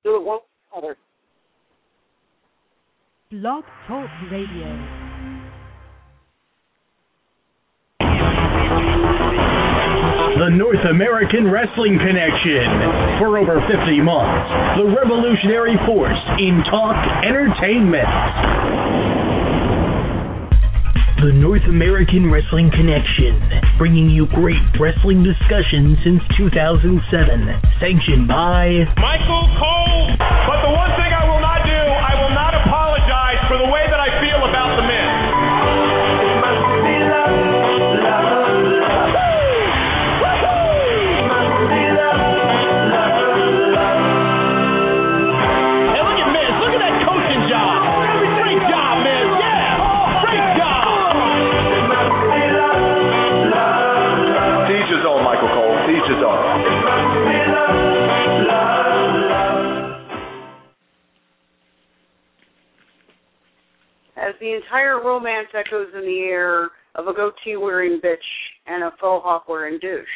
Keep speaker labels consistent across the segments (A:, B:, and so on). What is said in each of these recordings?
A: Do it one other.
B: Blog Talk Radio.
C: The North American Wrestling Connection. For over 50 months, the revolutionary force in talk entertainment. The North American Wrestling Connection, bringing you great wrestling discussion since 2007. Sanctioned by
D: Michael Cole. But the one thing I will not do, I will not apologize for the way that I feel about the men.
A: As the entire romance echoes in the air of a goatee-wearing bitch and a faux hawk-wearing douche.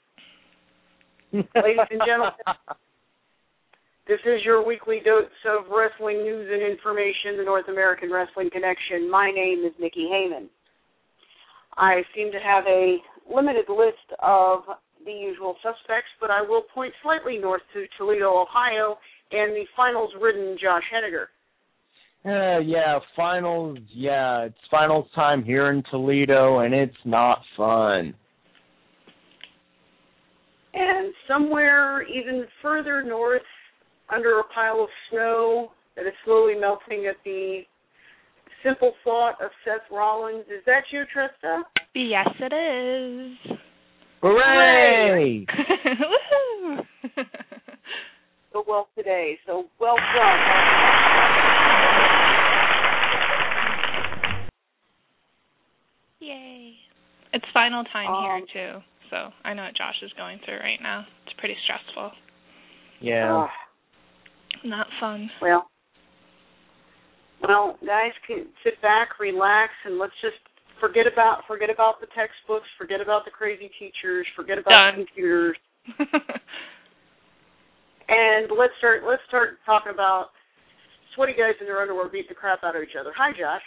A: Ladies and gentlemen, this is your weekly dose of wrestling news and information, the North American Wrestling Connection. My name is Nikki Heyman. I seem to have a limited list of the usual suspects, but I will point slightly north to Toledo, Ohio, and the finals-ridden Josh Henniger.
E: Finals. Yeah, it's finals time here in Toledo, and it's not fun.
A: And somewhere even further north, under a pile of snow that is slowly melting at the simple thought of Seth Rollins. Is that you, Trista?
F: Yes, it is.
E: Hooray!
F: Woohoo!
A: So well today. So well done.
F: Yay. It's final time here, too, so I know what Josh is going through right now. It's pretty stressful.
E: Yeah.
F: Not fun.
A: Well, guys, can sit back, relax, and let's just forget about the textbooks, forget about the crazy teachers, forget about the computers. And let's start talking about sweaty guys in their underwear beat the crap out of each other. Hi, Josh.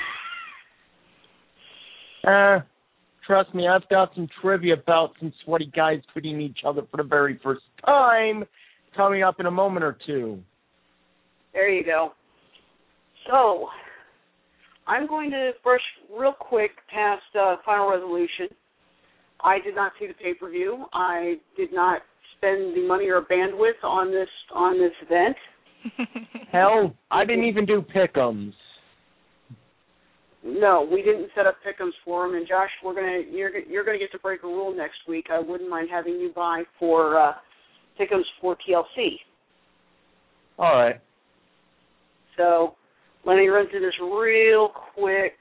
E: Trust me, I've got some trivia about some sweaty guys beating each other for the very first time coming up in a moment or two.
A: There you go. So, I'm going to brush real quick past Final Resolution. I did not see the pay-per-view. I did not spend the money or bandwidth on this event.
E: Hell, I didn't even do pick'ems.
A: No, we didn't set up pick'ems for him. And Josh, you're gonna get to break a rule next week. I wouldn't mind having you buy for pick'ems for TLC.
E: All right.
A: So let me run through this real quick.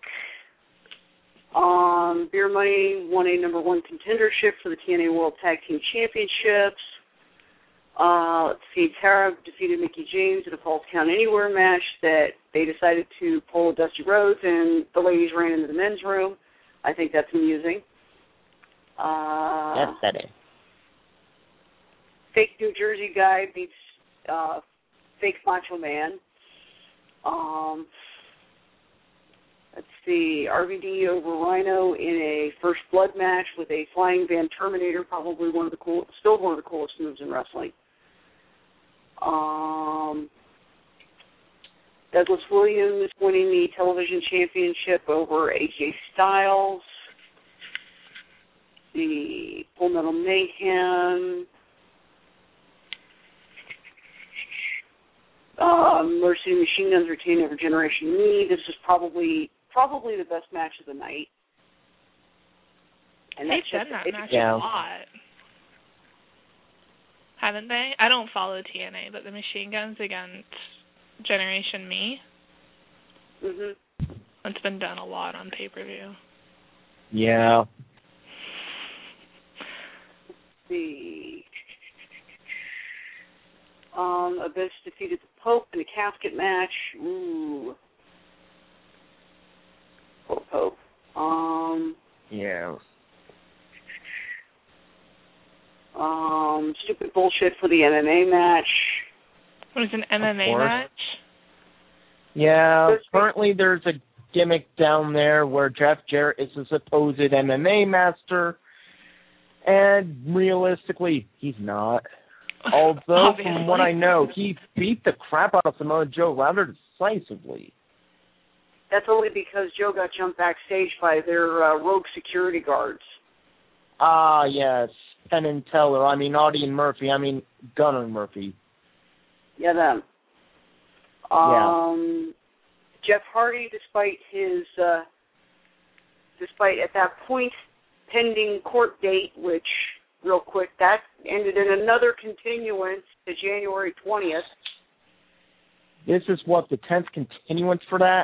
A: Beer Money won a number one contendership for the TNA World Tag Team Championships. Let's see, Tara defeated Mickie James in a Falls Count Anywhere match that they decided to pull Dusty Rhodes, and the ladies ran into the men's room. I think that's amusing.
E: Yes, that is.
A: Fake New Jersey guy beats fake Macho Man. Let's see, RVD over Rhino in a First Blood match with a Flying Van Terminator, probably still one of the coolest moves in wrestling. Douglas Williams winning the television championship over AJ Styles. The Full Metal Mayhem. Mercy Machine Guns retain over Generation Me. This is probably the best match of the night. And
F: they've done that match a lot, haven't they? I don't follow TNA, but the Machine Guns against Generation Me, it's been done a lot on pay-per-view.
E: Yeah.
A: Let's see. Abyss defeated the Pope in a casket match. Ooh. Pope.
E: Yeah.
A: Stupid bullshit for the MMA match.
F: What is an MMA match?
E: Yeah, currently there's a gimmick down there where Jeff Jarrett is a supposed MMA master, and realistically, he's not. Although, from what I know, he beat the crap out of Samoa Joe rather decisively.
A: That's only because Joe got jumped backstage by their rogue security guards.
E: Ah, yes. Penn and Teller. Audie and Murphy. Gunner and Murphy.
A: Yeah, them. Jeff Hardy, despite at that point pending court date, which, real quick, that ended in another continuance to January 20th.
E: This is what, the 10th continuance for that?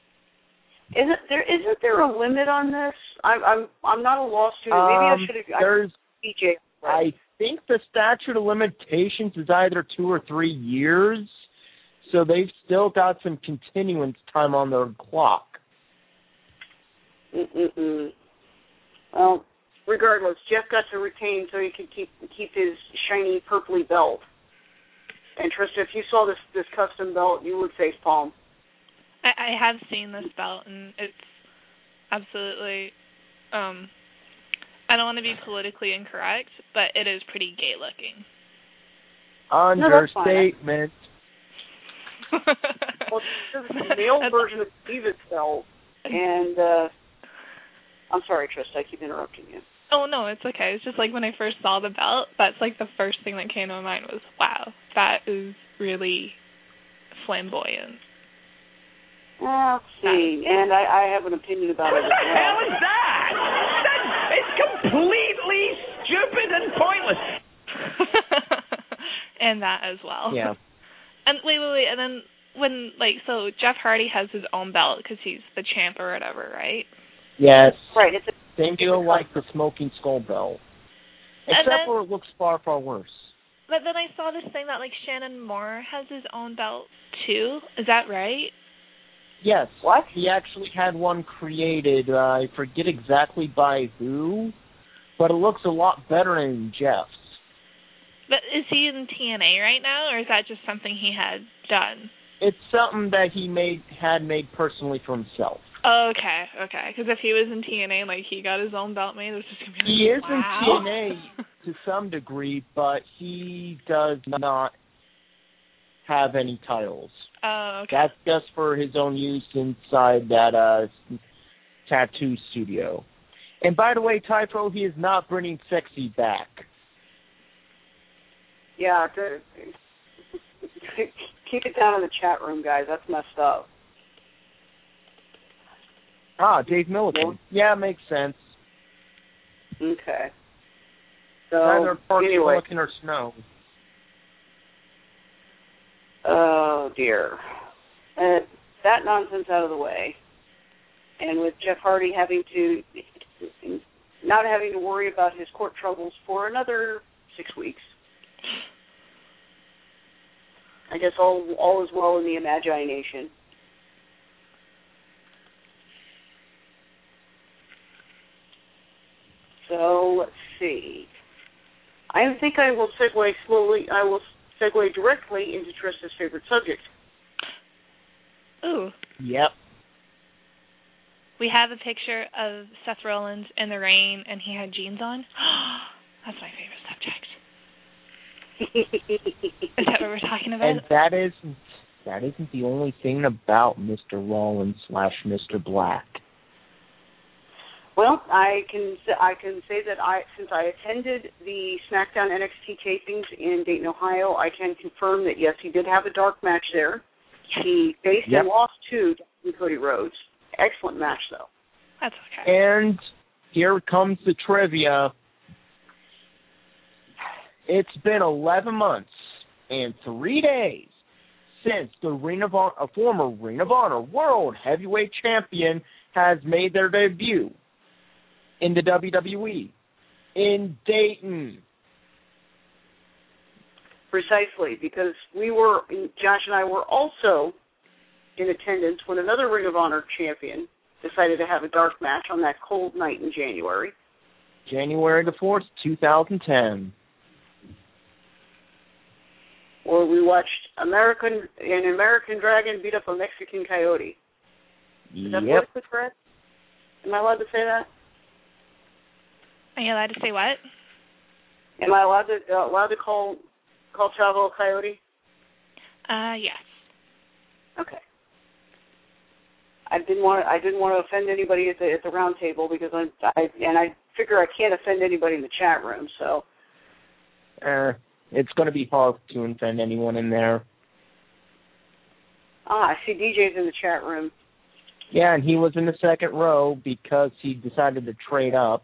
A: Isn't there a limit on this? I'm not a law student. Maybe I should have.
E: There's.
A: DJ.
E: I think the statute of limitations is either 2 or 3 years, so they've still got some continuance time on their clock.
A: Well, regardless, Jeff got to retain so he could keep his shiny purpley belt. And Trista, if you saw this custom belt, you would face palm.
F: I have seen this belt, and it's absolutely, I don't want to be politically incorrect, but it is pretty gay-looking.
E: Understatement.
A: Well, this is the male version of Steve's belt, and I'm sorry, Trista, I keep interrupting you.
F: Oh, no, it's okay. It's just like when I first saw the belt, that's like the first thing that came to my mind was, wow, that is really flamboyant.
A: Let's see, and I have an opinion about it as well.
G: What the hell is that? It's completely stupid and pointless.
F: And that as well.
E: Yeah.
F: And wait, and then when, so Jeff Hardy has his own belt because he's the champ or whatever, right?
E: Yes.
A: Right.
E: Same deal like the Smoking Skull belt. Except where it looks far, far worse.
F: But then I saw this thing that, Shannon Moore has his own belt, too. Is that right?
E: Yes.
A: What?
E: He actually had one created. I forget exactly by who, but it looks a lot better than Jeff's.
F: But is he in TNA right now, or is that just something he had done?
E: It's something that he had made personally for himself.
F: Oh, okay. Because if he was in TNA, he got his own belt made, it was just going to be
E: He is
F: wow.
E: in TNA to some degree, but he does not have any titles.
F: Oh, okay.
E: That's just for his own use inside that tattoo studio. And by the way, Typho, he is not bringing Sexy back.
A: Yeah, keep it down in the chat room, guys. That's messed up.
E: Dave Milliken. Yeah, makes sense.
A: Okay. So,
E: Either Parks
A: anyway.
E: Milliken or Snow.
A: Oh, dear. That nonsense out of the way. And with Jeff Hardy not having to worry about his court troubles for another 6 weeks. I guess all is well in the imagination. So, let's see. I think I will segue slowly. I will segue directly into Trista's favorite subject.
F: Ooh.
E: Yep.
F: We have a picture of Seth Rollins in the rain, and he had jeans on. That's my favorite subject. Is that what we're talking about?
E: And that isn't the only thing about Mr. Rollins / Mr. Black.
A: Well, I can say that since I attended the SmackDown NXT tapings in Dayton, Ohio, I can confirm that yes, he did have a dark match there. He faced and lost to Cody Rhodes. Excellent match, though.
F: That's okay.
E: And here comes the trivia. It's been 11 months and 3 days since the former Ring of Honor World Heavyweight Champion has made their debut in the WWE in Dayton.
A: Precisely, because Josh and I were also in attendance when another Ring of Honor champion decided to have a dark match on that cold night in January.
E: January the 4th, 2010.
A: or we watched an American dragon beat up a Mexican coyote. Is that politically correct? Am I allowed to say that?
F: Are you allowed to say what?
A: Am I allowed to call Chavo a coyote?
F: Yes.
A: Okay. I didn't want to offend anybody at the round table because I figure I can't offend anybody in the chat room. So.
E: It's going to be hard to offend anyone in there.
A: I see DJ's in the chat room.
E: Yeah, and he was in the second row because he decided to trade up.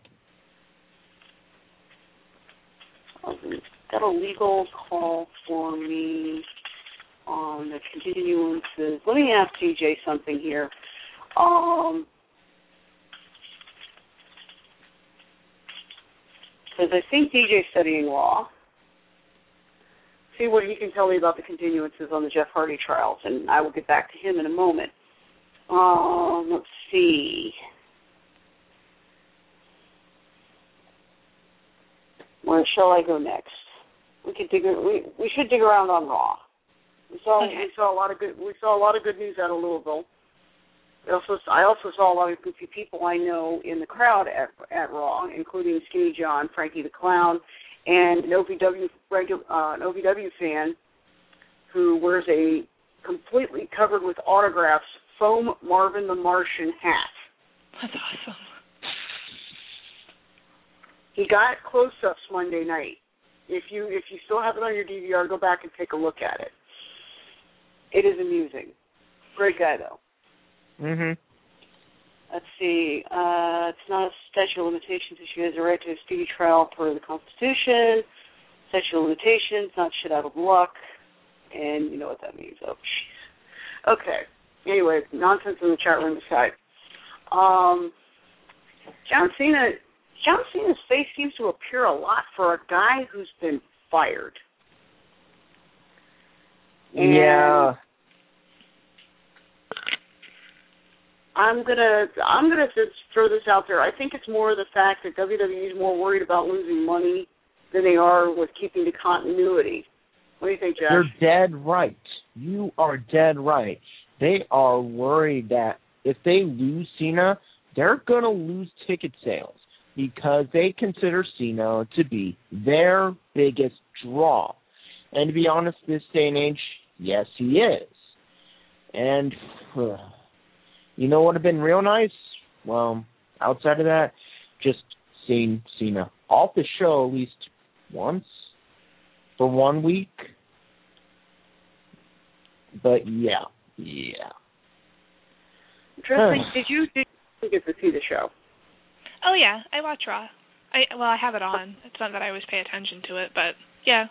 A: Got a legal call for me on the continuances. Let me ask DJ something here. Because I think DJ's studying law. See what he can tell me about the continuances on the Jeff Hardy trials, and I will get back to him in a moment. Let's see. Where shall I go next? We should dig around on Raw. We saw a lot of good news out of Louisville. I also saw a lot of goofy people I know in the crowd at Raw, including Skinny John, Frankie the Clown, and an OVW fan who wears a completely covered with autographs foam Marvin the Martian hat.
F: That's awesome.
A: He got close-ups Monday night. If you still have it on your DVR, go back and take a look at it. It is amusing. Great guy, though.
E: Mhm.
A: Let's see. It's not a statute of limitations issue. He has a right to a speedy trial per the Constitution. Statute of limitations, not shit out of luck. And you know what that means. Oh, jeez. Okay. Anyway, nonsense in the chat room aside. John Cena's face seems to appear a lot for a guy who's been fired. And
E: yeah.
A: I'm gonna just throw this out there. I think it's more the fact that WWE is more worried about losing money than they are with keeping the continuity. What do you think, Josh?
E: You're dead right. You are dead right. They are worried that if they lose Cena, they're going to lose ticket sales because they consider Cena to be their biggest draw. And to be honest, this day and age, yes, he is. And you know what would have been real nice? Well, outside of that, just seeing Cena off the show at least once for 1 week. But yeah.
A: Tristan, did you get to see the show?
F: Oh yeah, I watch Raw. I have it on. It's not that I always pay attention to it, but yeah.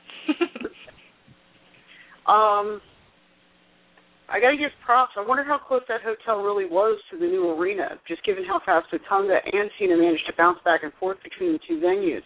A: I gotta give props. I wonder how close that hotel really was to the new arena, just given how fast Otunga and Cena managed to bounce back and forth between the two venues.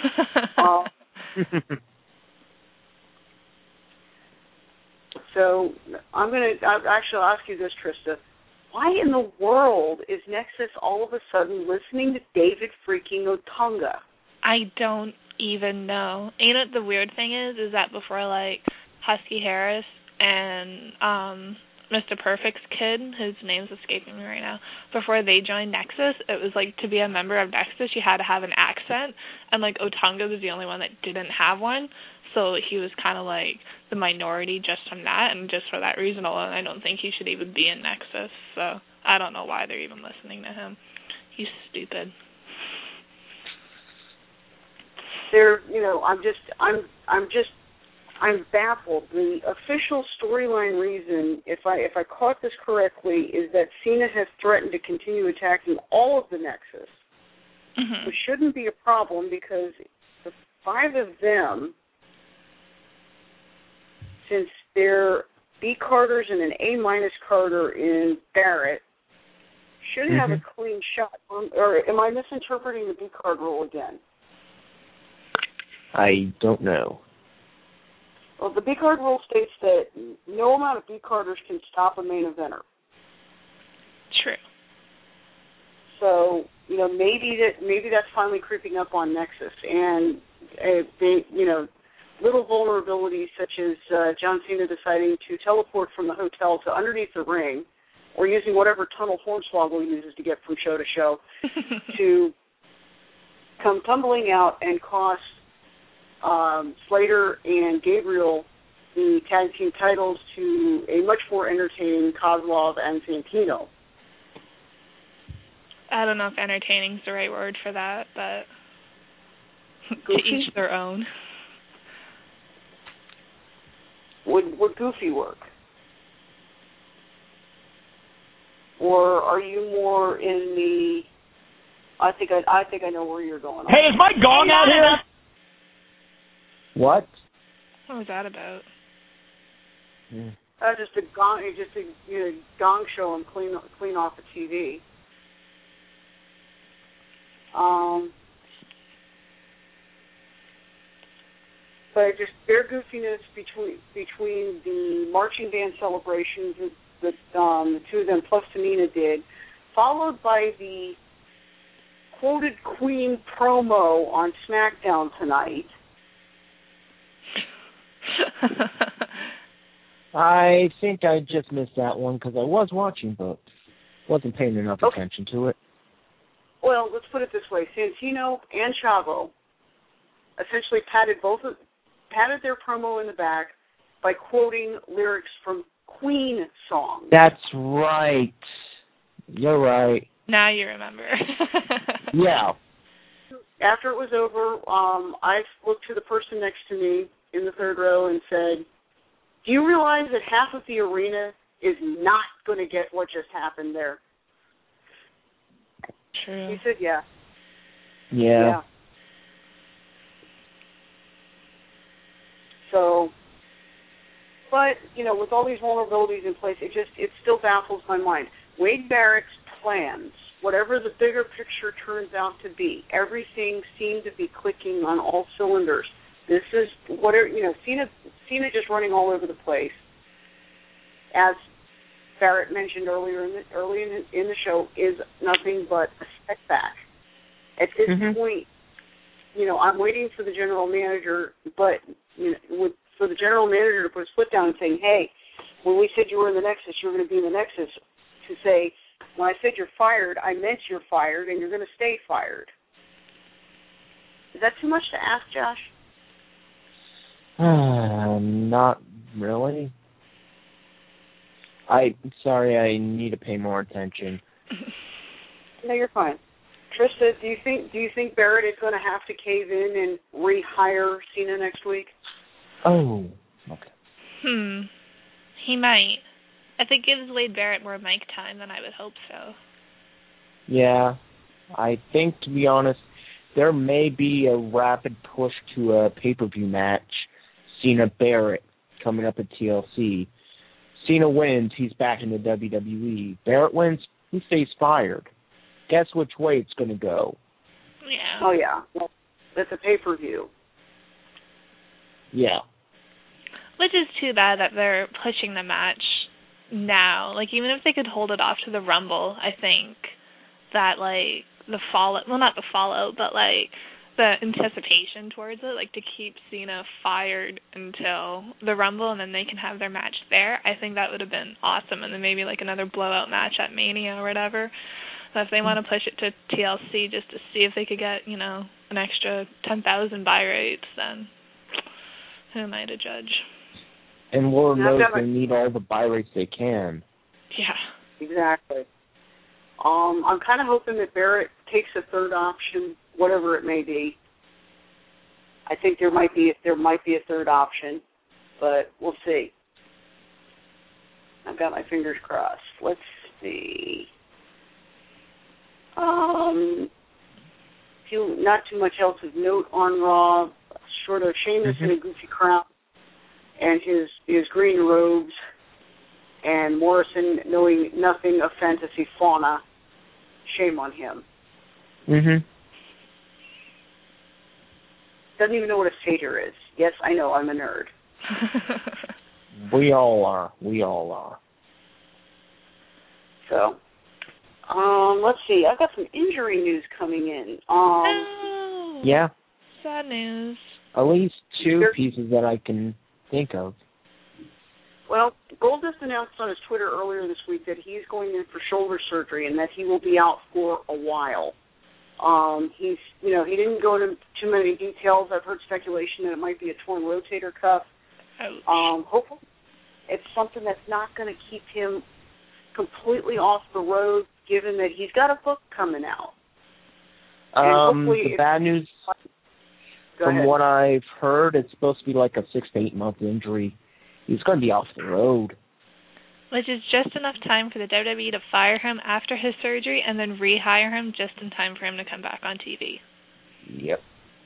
A: So I'll ask you this, Trista. Why in the world is Nexus all of a sudden listening to David freaking Otunga?
F: I don't even know. You know what the weird thing is that before, like, Husky Harris and Mr. Perfect's kid, whose name's escaping me right now, before they joined Nexus, it was like to be a member of Nexus, you had to have an accent, and like Otunga was the only one that didn't have one, so he was kind of like the minority just from that, and just for that reason alone, I don't think he should even be in Nexus, so I don't know why they're even listening to him. He's stupid.
A: I'm baffled. The official storyline reason, if I caught this correctly, is that Cena has threatened to continue attacking all of the Nexus, which shouldn't be a problem because the 5 of them, since they're B Carters and an A- Carter in Barrett, should have a clean shot. Or am I misinterpreting the B card rule again?
E: I don't know.
A: Well, the B card rule states that no amount of B carders can stop a main eventer.
F: True.
A: So maybe that's finally creeping up on Nexus, and little vulnerabilities such as John Cena deciding to teleport from the hotel to underneath the ring, or using whatever tunnel Hornswoggle uses to get from show to show, to come tumbling out and cost Slater and Gabriel the tag team titles to a much more entertaining Kozlov and Santino.
F: I don't know if entertaining's the right word for that, but to each their own.
A: Would Goofy work? Or are you more in the? I think I know where you're going.
G: Hey, is my gong out here?
E: What?
F: What was that about?
A: Just a gong show and clean off the TV. But just their goofiness between the marching band celebrations that the two of them plus Tamina did, followed by the quoted Queen promo on SmackDown tonight.
E: I think I just missed that one because I was watching, but wasn't paying enough attention to it.
A: Well, let's put it this way: Santino and Chavo essentially patted their promo in the back by quoting lyrics from Queen songs.
E: That's right. You're right.
F: Now you remember.
E: Yeah.
A: After it was over, I looked to the person next to me in the third row and said, "Do you realize that half of the arena is not going to get what just happened there?"
F: True.
A: He said, "Yeah."
E: Yeah.
A: So, but, with all these vulnerabilities in place, it still baffles my mind. Wade Barrett's plans, whatever the bigger picture turns out to be, everything seemed to be clicking on all cylinders. This is Cena just running all over the place. As Barrett mentioned early in the show, is nothing but a setback. At this point, I'm waiting for the general manager, but for the general manager to put his foot down and saying, "Hey, when we said you were in the Nexus, you're going to be in the Nexus," to say, "When I said you're fired, I meant you're fired, and you're going to stay fired." Is that too much to ask, Josh?
E: Not really. Sorry, I need to pay more attention.
A: No, you're fine. Trista, do you think Barrett is going to have to cave in and rehire Cena next week?
E: Oh, okay.
F: He might. If it gives Wade Barrett more mic time, then I would hope so.
E: Yeah, I think, to be honest, there may be a rapid push to a pay-per-view match, Cena-Barrett, coming up at TLC. Cena wins, he's back in the WWE. Barrett wins, he stays fired. Guess which way it's going to go.
F: Yeah.
A: Oh, yeah. Well, that's a pay-per-view.
E: Yeah.
F: Which is too bad that they're pushing the match now. Like, even if they could hold it off to the Rumble, I think that, like, the fallout, well, not the fallout, but, like, the anticipation towards it, like, to keep Cena fired until the Rumble and then they can have their match there, I think that would have been awesome. And then maybe, like, another blowout match at Mania or whatever. So if they want to push it to TLC just to see if they could get, an extra 10,000 buy rates, then who am I to judge?
E: And Lord knows they need all the buy rates they can.
F: Yeah.
A: Exactly. I'm kind of hoping that Barrett takes a third option, whatever it may be. I think there might be a third option, but we'll see. I've got my fingers crossed. Let's see. Not too much else of note on Raw, short of Sheamus in a goofy crown and his green robes, and Morrison knowing nothing of fantasy fauna. Shame on him. Doesn't even know what a satyr is. Yes, I know, I'm a nerd.
E: We all are.
A: So, let's see. I've got some injury news coming in.
F: Oh,
E: yeah.
F: Sad news.
E: At least two pieces that I can think of.
A: Well, Goldust announced on his Twitter earlier this week that he's going in for shoulder surgery and that he will be out for a while. He didn't go into too many details. I've heard speculation that it might be a torn rotator cuff. Hopefully, it's something that's not going to keep him completely off the road, given that he's got a book coming out.
E: The bad news, from what I've heard, it's supposed to be like a 6 to 8 month injury. He's going to be off the road.
F: Which is just enough time for the WWE to fire him after his surgery and then rehire him just in time for him to come back on TV.
E: Yep.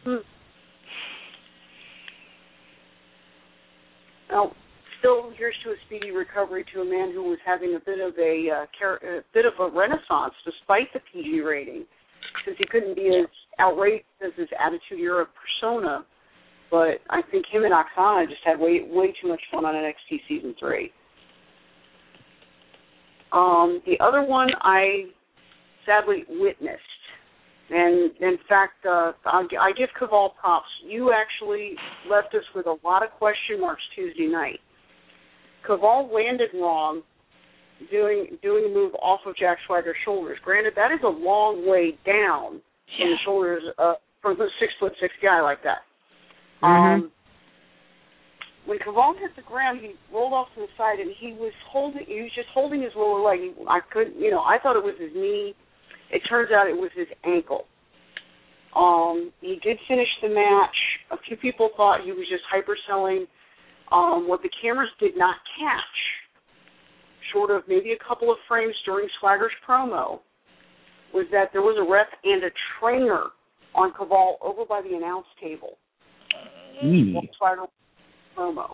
A: Well, still, here's to a speedy recovery to a man who was having a bit of a renaissance despite the PG rating, since he couldn't be as outrageous as his Attitude Era persona. But I think him and Oksana just had way too much fun on NXT Season 3. The other one I sadly witnessed. And, in fact, I give Kaval props. You actually left us with a lot of question marks Tuesday night. Kaval landed wrong doing a move off of Jack Swagger's shoulders. Granted, that is a long way down from the shoulders from a 6'6" guy like that. When Kaval hit the ground, he rolled off to the side, and he was just holding his lower leg. I thought it was his knee. It turns out it was his ankle. He did finish the match. A few people thought he was just hyperselling. What the cameras did not catch, short of maybe a couple of frames during Swagger's promo, was that there was a ref and a trainer on Kaval over by the announce table. Swagger promo.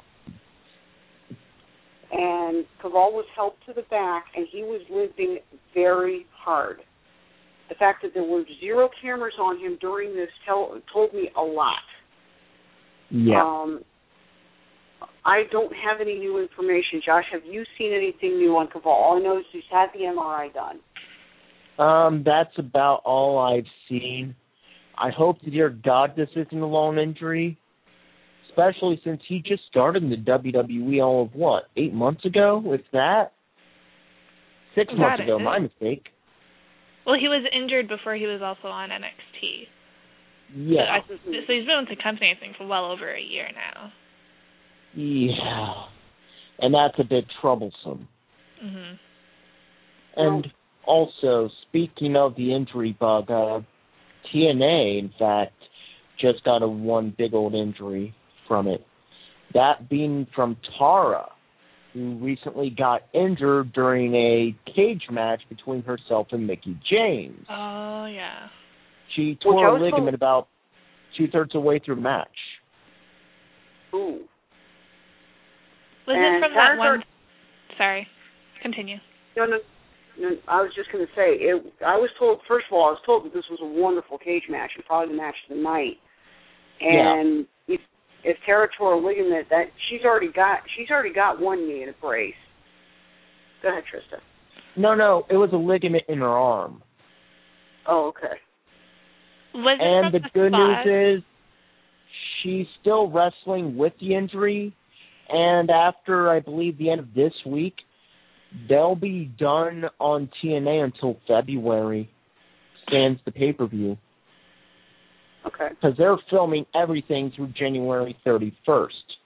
A: And Kaval was helped to the back, and he was limping very hard. The fact that there were 0 cameras on him during this told me a lot.
E: Yeah.
A: I don't have any new information. Josh, have you seen anything new on Kaval? All I know is he's had the MRI done. That's
E: about all I've seen. I hope to dear God this isn't a long injury, especially since he just started in the WWE all of, 8 months ago, if that? 6 months ago, my mistake.
F: Well, he was injured before he was also on NXT.
E: Yeah.
F: So he's been with the company, I think, for well over a year now.
E: Yeah. And that's a bit troublesome.
F: Mm-hmm.
E: And also, speaking of the injury bug, TNA, in fact, just got one big old injury from it. That being from Tara, who recently got injured during a cage match between herself and Mickie James.
F: Oh, yeah.
E: She tore a ligament about 2/3 of the way through the match.
A: Ooh.
F: Was it from that one? Sorry. Continue.
A: No, I was just going to say, I was told that this was a wonderful cage match, and probably the match of the night. And if Tara tore a ligament, that she's already got one knee in a brace. Go ahead, Trista.
E: No, it was a ligament in her arm.
A: Oh, okay.
E: And the good news is she's still wrestling with the injury, and after, I believe, the end of this week, they'll be done on TNA until February, sans the pay-per-view.
A: Okay.
E: Because they're filming everything through January 31st.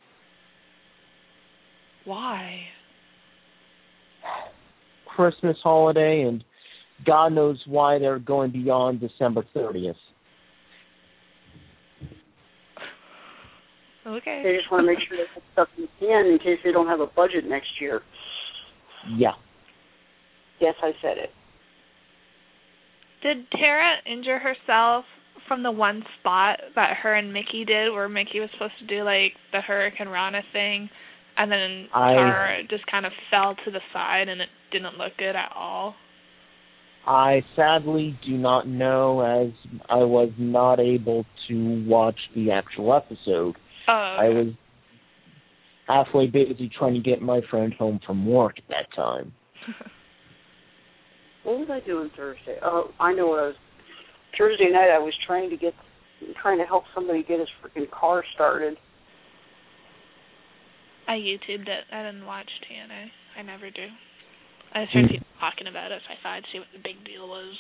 F: Why?
E: Christmas holiday, and God knows why they're going beyond December 30th.
F: Okay.
A: They just want to make sure they put stuff in the can in case they don't have a budget next year.
E: Yeah.
A: Yes, I said it.
F: Did Tara injure herself from the one spot that her and Mickie did, where Mickie was supposed to do, like, the Hurricane Rana thing, and then Tara just kind of fell to the side and it didn't look good at all?
E: I sadly do not know, as I was not able to watch the actual episode.
F: Oh, okay.
E: I was halfway busy trying to get my friend home from work at that time.
A: What was I doing Thursday? Oh, I know what I was... Thursday night I was trying to get trying to help somebody get his freaking car started.
F: I YouTubed it. I didn't watch TNA. I never do. I just heard people talking about it, so I thought I'd see what the big deal was.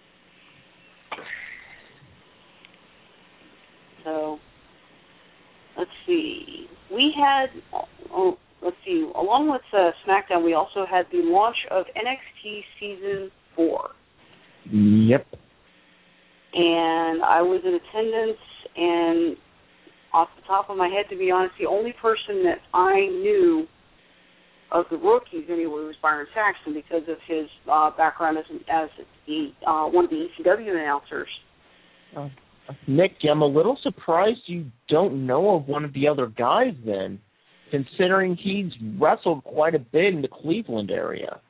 A: So, let's see. We had, along with SmackDown, we also had the launch of NXT Season 4.
E: Yep.
A: And I was in attendance, and off the top of my head, to be honest, the only person that I knew of the rookies anyway was Byron Saxton because of his background as one of the ECW announcers.
E: Nick, I'm a little surprised you don't know of one of the other guys then, considering he's wrestled quite a bit in the Cleveland area.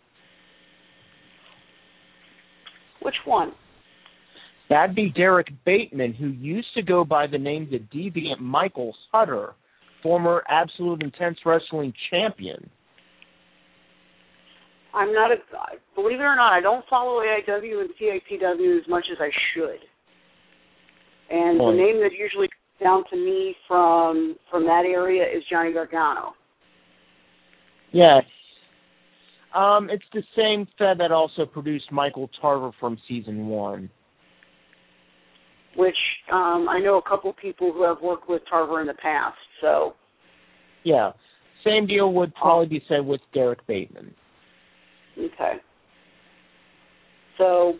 A: Which one?
E: That'd be Derek Bateman, who used to go by the name The Deviant Michael Hutter, former Absolute Intense Wrestling champion.
A: I'm not believe it or not, I don't follow AIW and CAPW as much as I should. And the name that usually comes down to me from that area is Johnny Gargano.
E: Yes. It's the same Fed that also produced Michael Tarver from Season 1.
A: Which I know a couple people who have worked with Tarver in the past, so.
E: Yeah. Same deal would probably be said with Derek Bateman.
A: Okay. So,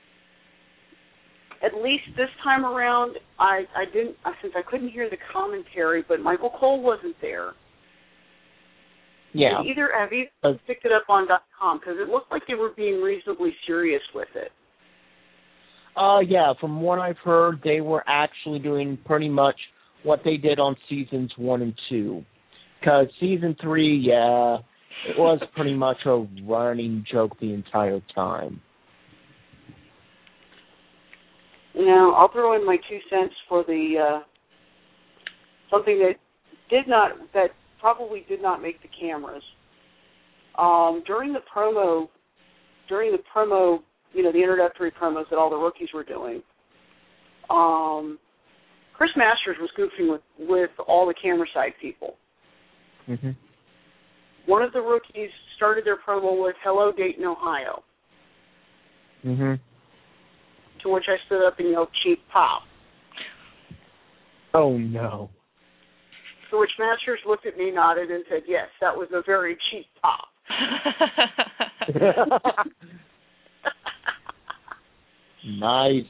A: at least this time around, I didn't, since I couldn't hear the commentary, but Michael Cole wasn't there.
E: Yeah.
A: Have you picked it up on .com? Because it looked like they were being reasonably serious with it.
E: Yeah, from what I've heard, they were actually doing pretty much what they did on Seasons 1 and 2. Because Season 3, yeah, it was pretty much a running joke the entire time.
A: You know, I'll throw in my 2 cents for the something that probably did not make the cameras. During the promo, you know, the introductory promos that all the rookies were doing, Chris Masters was goofing with all the camera side people.
E: Mm-hmm.
A: One of the rookies started their promo with "Hello, Dayton, Ohio."
E: Mm-hmm.
A: To which I stood up and yelled, "Cheap pop."
E: Oh, no.
A: To which Masters looked at me, nodded, and said, "Yes, that was a very cheap pop."
E: Nice.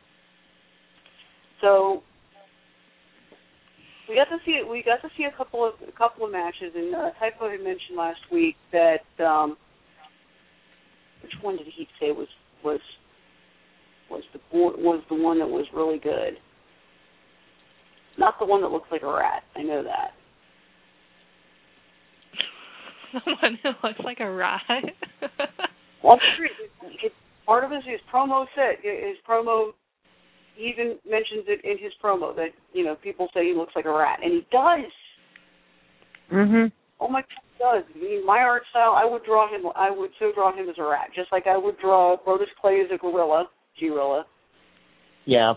A: So we got to see a couple of matches, and Typo had mentioned last week that which one did he say was the one that was really good? Not the one that looks like a rat. I know that.
F: The one who looks like a rat.
A: Well, part of his promo he even mentions it in his promo that, you know, people say he looks like a rat, and he does.
E: Mm-hmm.
A: Oh my God, he does. I mean, my art style, I would so draw him as a rat, just like I would draw Brodus Clay as a gorilla, G-Rilla.
E: Yeah.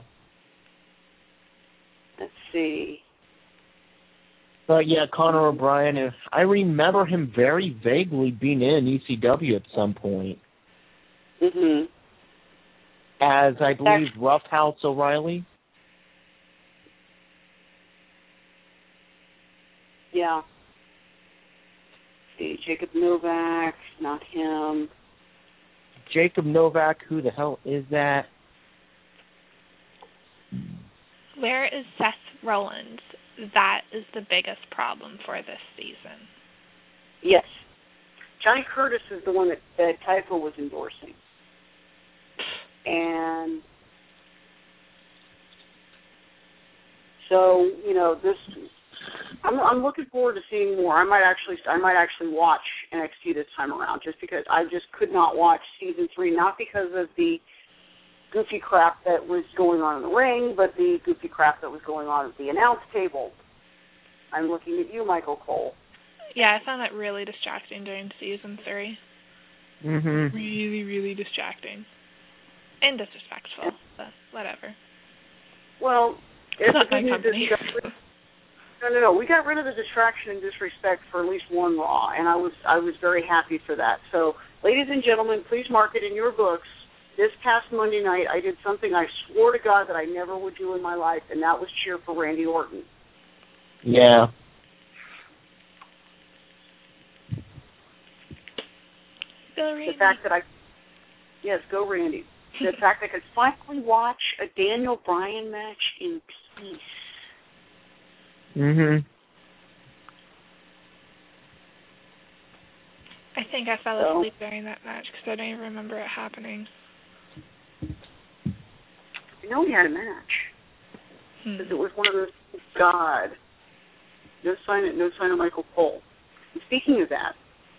A: Let's see.
E: But yeah, Conor O'Brien, I remember him very vaguely being in ECW at some point.
A: Mm-hmm.
E: As, I believe, Roughhouse O'Reilly.
A: Yeah. Let's see, Jacob Novak, not him.
E: Jacob Novak, who the hell is that?
F: Where is Seth Rollins? That is the biggest problem for this season.
A: Yes. Johnny Curtis is the one that Typho was endorsing. And so, you know, I'm looking forward to seeing more. I might actually watch NXT this time around, just because I just could not watch Season 3, not because of the goofy crap that was going on in the ring, but the goofy crap that was going on at the announce table. I'm looking at you, Michael Cole.
F: Yeah, I found that really distracting during Season 3.
E: Mm-hmm.
F: Really, really distracting. And disrespectful, but whatever.
A: Well, It's not my company. No. We got rid of the distraction and disrespect for at least one Raw, and I was very happy for that. So, ladies and gentlemen, please mark it in your books. This past Monday night, I did something I swore to God that I never would do in my life, and that was cheer for Randy Orton.
E: Yeah.
F: Go Randy.
A: The fact that yes, go Randy. The fact that I could finally watch a Daniel Bryan match in peace.
E: Mhm.
F: I think I fell asleep during that match because I don't even remember it happening.
A: I know he had a match. Because it was one of those, God, no sign of Michael Cole. And speaking of that,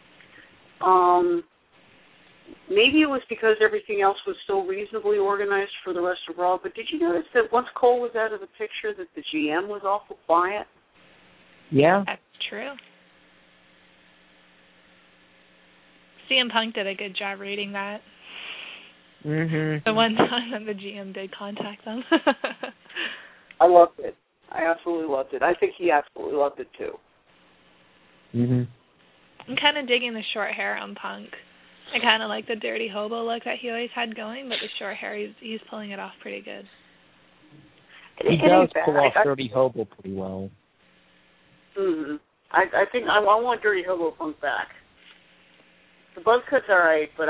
A: maybe it was because everything else was still reasonably organized for the rest of Raw, but did you notice that once Cole was out of the picture that the GM was awful quiet?
E: Yeah.
F: That's true. CM Punk did a good job reading that.
E: Mhm.
F: The one time that the GM did contact them.
A: I loved it. I absolutely loved it. I think he absolutely loved it too.
E: Mhm.
F: I'm kind of digging the short hair on Punk. I kind of like the dirty hobo look that he always had going, but the short hair, he's pulling it off pretty good.
E: He does pull off dirty hobo pretty well.
A: Mhm. I think I want dirty hobo Punk back. The buzz cut's all right, but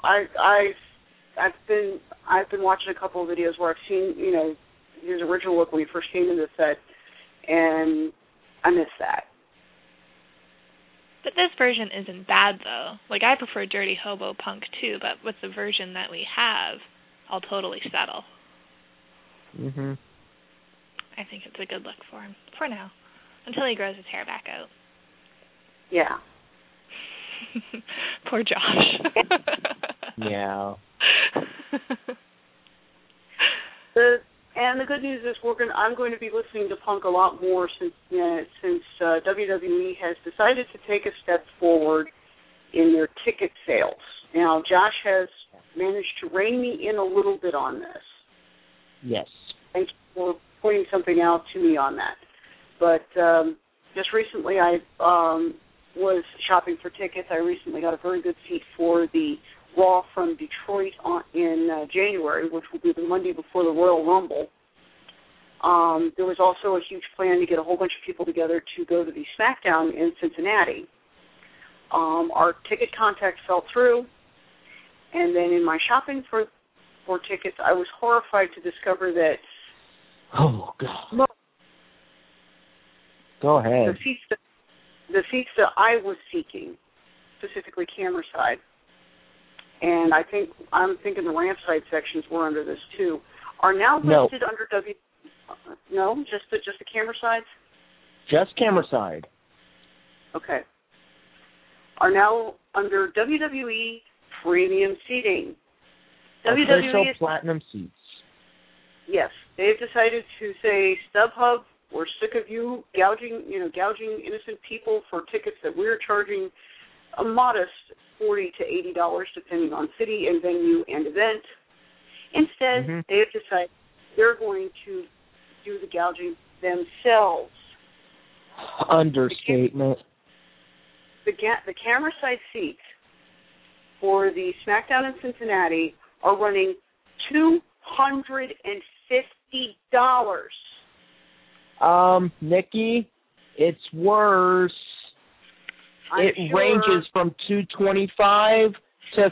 A: I've been watching a couple of videos where I've seen his original look when he first came into the set, and I miss that.
F: But this version isn't bad though. Like I prefer dirty hobo Punk too, but with the version that we have, I'll totally settle.
E: Mhm.
F: I think it's a good look for him for now, until he grows his hair back out.
A: Yeah.
F: Poor Josh.
A: The
E: Yeah.
A: good news is I'm going to be listening to Punk a lot more since WWE has decided to take a step forward in their ticket sales. Now, Josh has managed to rein me in a little bit on this.
E: Yes.
A: Thanks for pointing something out to me on that. But just recently I was shopping for tickets. I recently got a very good seat for the Raw from Detroit in January, which will be the Monday before the Royal Rumble. There was also a huge plan to get a whole bunch of people together to go to the SmackDown in Cincinnati. Our ticket contact fell through, and then in my shopping for tickets, I was horrified to discover that
E: oh God. Go ahead.
A: The seats that I was seeking, specifically camera side, and I'm thinking the ramp side sections were under this too, are now listed under No, just the camera sides.
E: Just camera side.
A: Okay. Are now under WWE premium seating.
E: Official platinum seats.
A: Yes, they've decided to say, StubHub, we're sick of you gouging innocent people for tickets that we're charging a modest $40 to $80, depending on city and venue and event. Instead, they have decided they're going to do the gouging themselves.
E: Understatement.
A: The camera side seats for the SmackDown in Cincinnati are running $250.
E: Nikki, it's worse. It ranges from $225 to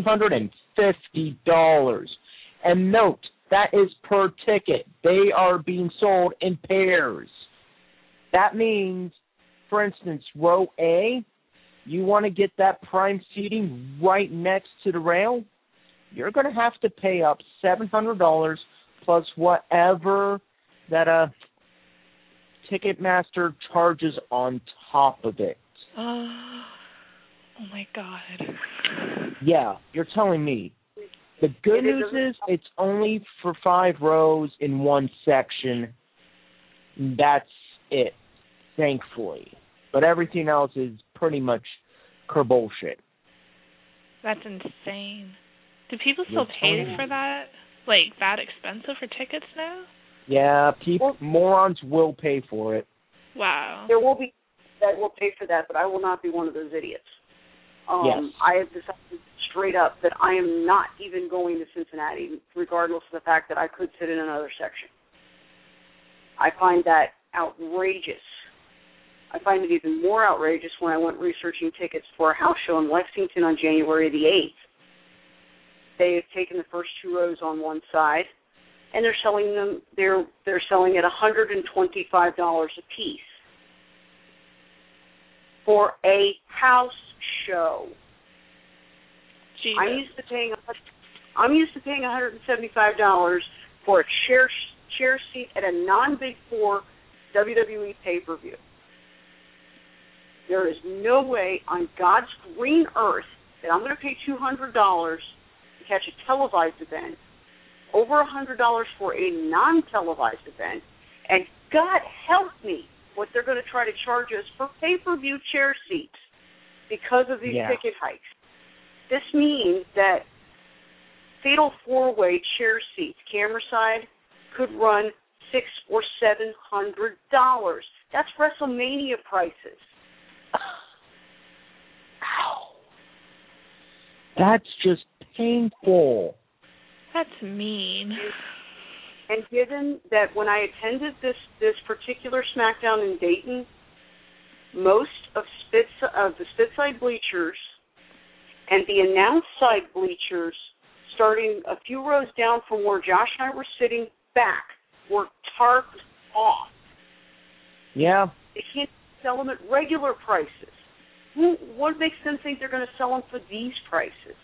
E: $350. And note, that is per ticket. They are being sold in pairs. That means, for instance, row A, you want to get that prime seating right next to the rail, you're going to have to pay up $700 plus whatever that Ticketmaster charges on top of it.
F: Oh my God.
E: Yeah, you're telling me. The good news is it's only for 5 rows in one section. That's it, thankfully. But everything else is pretty much bullshit.
F: That's insane. Do people still pay for that? Like, that expensive for tickets now?
E: Yeah, morons will pay for it.
F: Wow.
A: There will be that will pay for that, but I will not be one of those idiots.
E: Yes.
A: I have decided straight up that I am not even going to Cincinnati, regardless of the fact that I could sit in another section. I find that outrageous. I find it even more outrageous when I went researching tickets for a house show in Lexington on January the 8th. They have taken the first 2 rows on one side, and they're selling them. They're selling at $125 a piece for a house show.
F: Jesus.
A: I'm used to paying $175 for a chair seat at a non-Big Four WWE pay-per-view. There is no way on God's green earth that I'm going to pay $200 to catch a televised event, over $100 for a non-televised event, and God help me what they're going to try to charge us for pay-per-view chair seats because of these ticket hikes. This means that Fatal 4-Way chair seats, camera side, could run $600 or $700. That's WrestleMania prices.
E: Ow. That's just painful.
F: That's mean.
A: And given that when I attended this particular SmackDown in Dayton, most of the spit side bleachers and the announce side bleachers, starting a few rows down from where Josh and I were sitting back, were tarped off.
E: Yeah.
A: They can't sell them at regular prices. What makes them think they're going to sell them for these prices?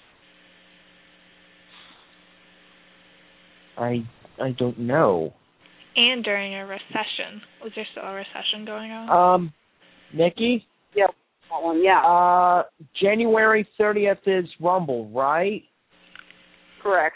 E: I don't know.
F: And during a recession. Was there still a recession going on?
E: Nikki?
A: Yeah, that one, yeah.
E: January 30th is Rumble, right?
A: Correct.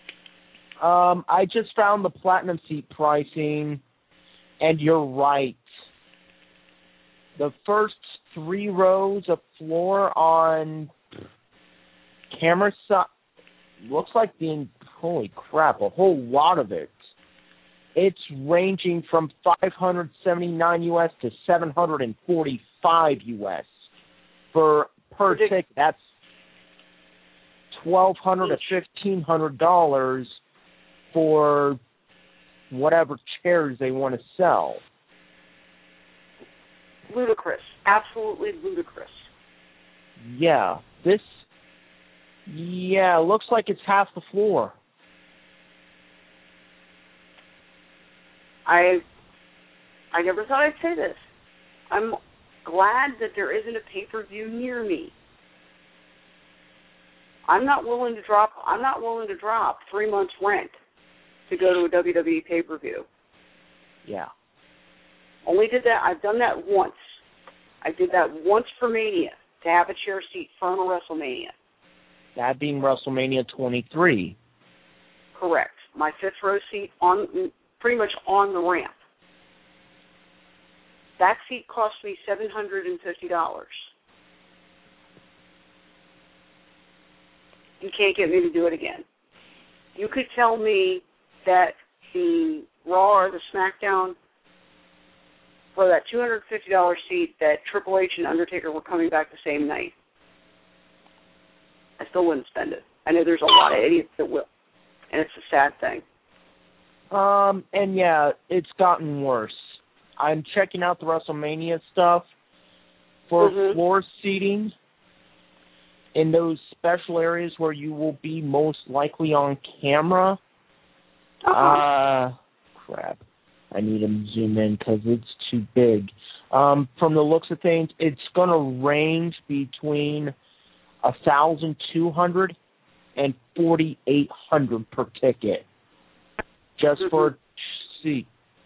E: I just found the platinum seat pricing, and you're right. The first 3 rows of floor on camera side looks like holy crap, a whole lot of it. It's ranging from $579 US to $745 US per ticket. That's $1,200 to $1,500 for whatever chairs they want to sell.
A: Ludicrous. Absolutely ludicrous.
E: Yeah. Looks like it's half the floor.
A: I never thought I'd say this. I'm glad that there isn't a pay-per-view near me. I'm not willing to drop 3 months' rent to go to a WWE pay-per-view.
E: Yeah.
A: I've done that once. I did that once for Mania, to have a chair seat for a WrestleMania.
E: That being WrestleMania 23.
A: Correct. My 5th row seat pretty much on the ramp. That seat cost me $750. You can't get me to do it again. You could tell me that the Raw or the SmackDown for that $250 seat that Triple H and Undertaker were coming back the same night. I still wouldn't spend it. I know there's a lot of idiots that will, and it's a sad thing.
E: And yeah, it's gotten worse. I'm checking out the WrestleMania stuff for floor seating in those special areas where you will be most likely on camera. Crap. I need to zoom in because it's too big. From the looks of things, it's going to range between $1,200 and $4,800 per ticket, just for a seat.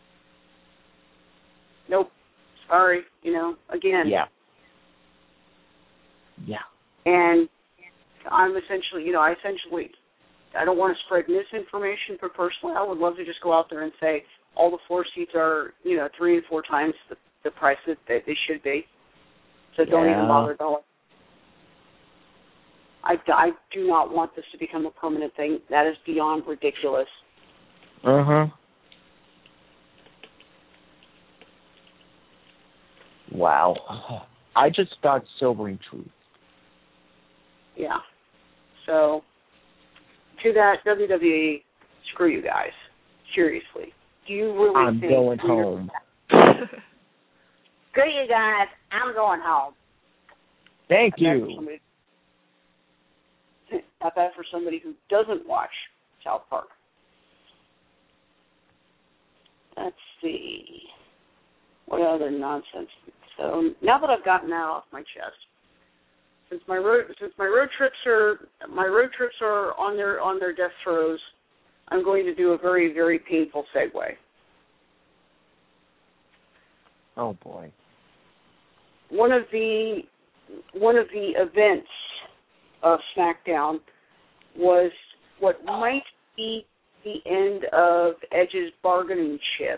A: Nope. Sorry. Again.
E: Yeah.
A: And I'm essentially, I don't want to spread misinformation, but personally, I would love to just go out there and say all the floor seats are, 3 and 4 times the price that they should be. So don't even bother going. I do not want this to become a permanent thing. That is beyond ridiculous.
E: Wow. I just got sobering truth.
A: Yeah. So, to that, WWE, screw you guys. Seriously. Do you really
E: I'm
A: think...
E: going home.
A: Screw you guys. I'm going home.
E: Thank you.
A: Not bad for somebody who doesn't watch South Park. Let's see. What other nonsense? So now that I've gotten that off my chest, since my road trips are on their death throes, I'm going to do a very, very painful segue.
E: Oh boy.
A: One of the events of SmackDown was what might be the end of Edge's bargaining chip,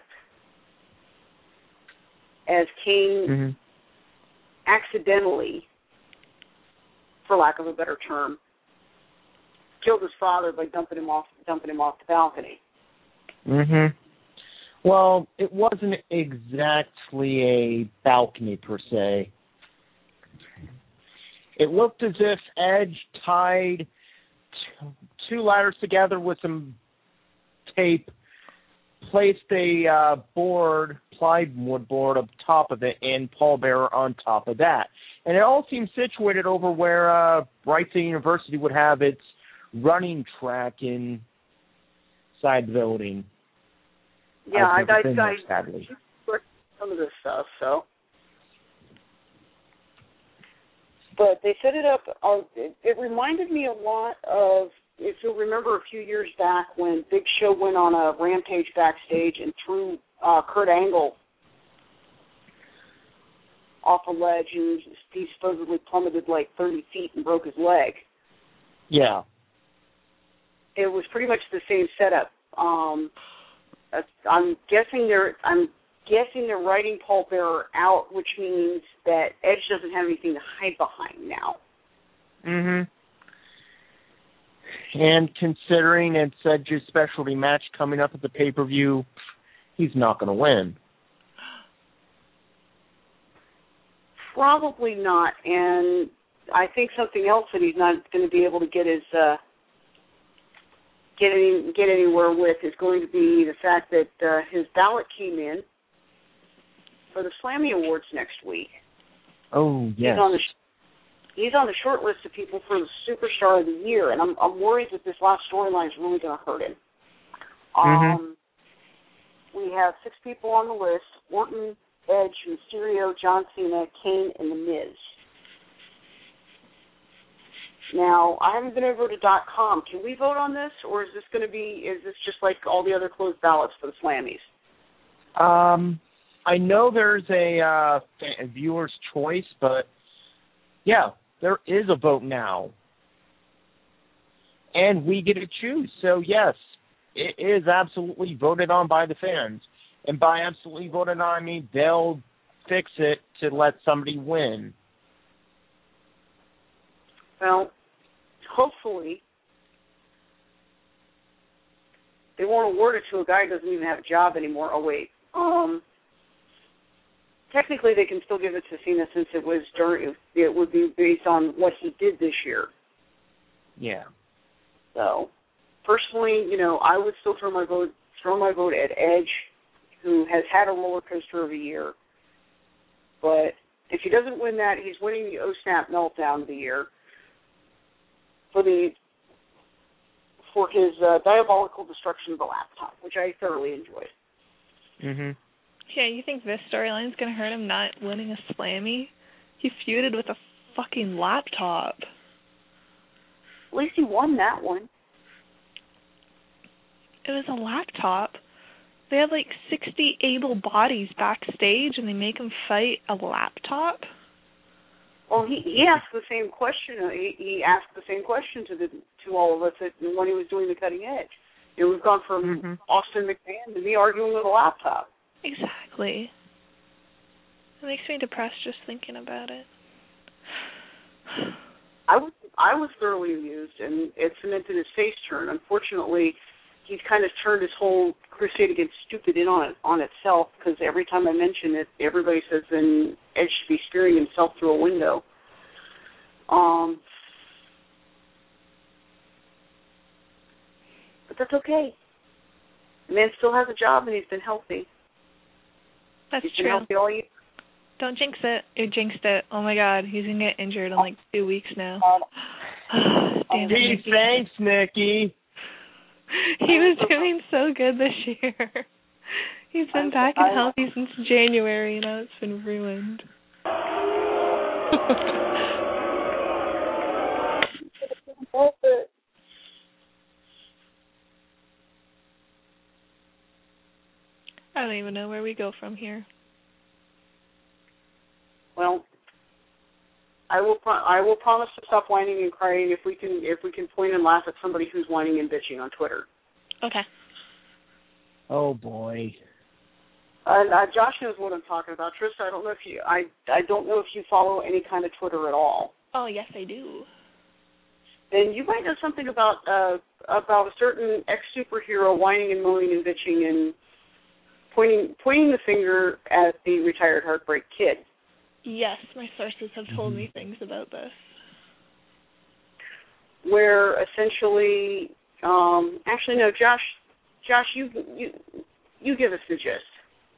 A: as Kane accidentally, for lack of a better term, killed his father by dumping him off the balcony.
E: Well, it wasn't exactly a balcony per se. It looked as if Edge tied two ladders together with some tape, placed a plywood board up top of it, and pallbearer on top of that. And it all seemed situated over where Bright City University would have its running track inside the building.
A: Yeah, I
E: sadly.
A: Some of this stuff, so. But they set it up, it reminded me a lot of, if you'll remember a few years back when Big Show went on a rampage backstage and threw Kurt Angle off a ledge, and he supposedly plummeted like 30 feet and broke his leg.
E: Yeah.
A: It was pretty much the same setup. I'm guessing they're writing Paul Bearer out, which means that Edge doesn't have anything to hide behind now.
E: And considering it's Edge's specialty match coming up at the pay-per-view, he's not going to win.
A: Probably not, and I think something else that he's not going to be able to get his get anywhere with is going to be the fact that his ballot came in for the Slammy Awards next week.
E: Oh, yes.
A: He's on the short list of people for the Superstar of the Year, and I'm worried that this last storyline is really going to hurt him. We have 6 people on the list: Orton, Edge, Mysterio, John Cena, Kane, and The Miz. Now, I haven't been over to .com. Can we vote on this, or is this just like all the other closed ballots for the Slammies?
E: I know there's a viewer's choice, but yeah, there is a vote now. And we get to choose. So, yes, it is absolutely voted on by the fans. And by absolutely voted on, I mean they'll fix it to let somebody win.
A: Well, hopefully they won't award it to a guy who doesn't even have a job anymore. Oh, wait. Technically, they can still give it to Cena since it would be based on what he did this year.
E: Yeah.
A: So, personally, I would still throw my vote at Edge, who has had a roller coaster of a year. But if he doesn't win that, he's winning the O-Snap Meltdown of the year for his diabolical destruction of the laptop, which I thoroughly enjoyed.
F: Yeah, you think this storyline is going to hurt him not winning a Slammy? He feuded with a fucking laptop.
A: At least he won that one.
F: It was a laptop. They have like 60 able bodies backstage, and they make him fight a laptop?
A: Well, he asked the same question. He asked the same question to all of us when he was doing the Cutting Edge. We've gone from Austin McMahon to me arguing with a laptop.
F: Exactly. It makes me depressed just thinking about it.
A: I was thoroughly amused, and it cemented his face turn. Unfortunately, he's kind of turned his whole crusade against stupid in on itself, because every time I mention it, everybody says then Ed should be steering himself through a window. But that's okay. The man still has a job, and he's been healthy.
F: That's
A: he's
F: true.
A: Been healthy all year.
F: Don't jinx it. You jinxed it. Oh, my God. He's going to get injured in like 2 weeks now. Damn it,
E: Gee, thanks, Nikki.
F: He was doing so good this year. He's been back and healthy since January, and now it's been ruined. I don't even know where we go from here.
A: Well, I will promise to stop whining and crying if we can point and laugh at somebody who's whining and bitching on Twitter.
F: Okay.
E: Oh boy.
A: Josh knows what I'm talking about. Trista, I don't know if you follow any kind of Twitter at all.
F: Oh yes, I do.
A: Then you might know something about a certain ex-superhero whining and moaning and bitching and pointing the finger at the retired Heartbreak Kid.
F: Yes, my sources have told me things about this.
A: Where essentially, actually no, Josh, you give us the gist.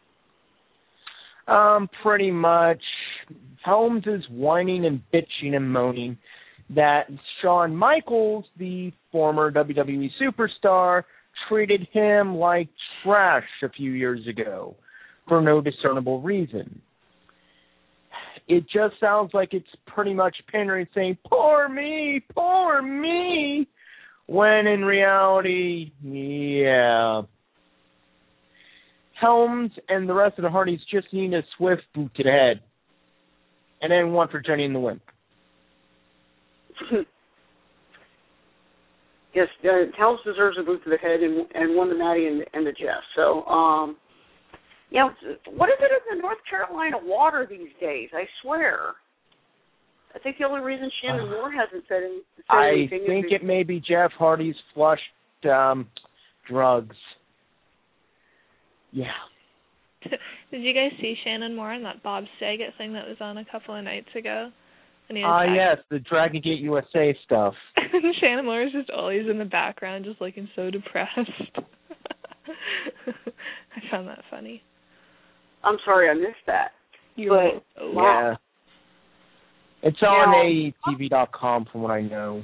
E: Pretty much, Helms is whining and bitching and moaning that Shawn Michaels, the former WWE superstar, treated him like trash a few years ago for no discernible reason. It just sounds like it's pretty much Penry saying, poor me, when in reality, yeah. Helms and the rest of the Hardys just need a swift boot to the head. And then one for Jenny and the Wimp.
A: Yes, Helms deserves a boot to the head and one to Maddie and the Jeff. So, what is it in the North Carolina water these days? I swear. I think the only reason Shannon Moore hasn't said anything
E: I think it may be Jeff Hardy's flushed drugs. Yeah.
F: Did you guys see Shannon Moore in that Bob Saget thing that was on a couple of nights ago?
E: Yes, the Dragon Gate USA stuff.
F: Shannon Moore is just always in the background, just looking so depressed. I found that funny.
A: I'm sorry I missed that.
F: Wow.
E: Yeah. It's on AETV.com from what I know.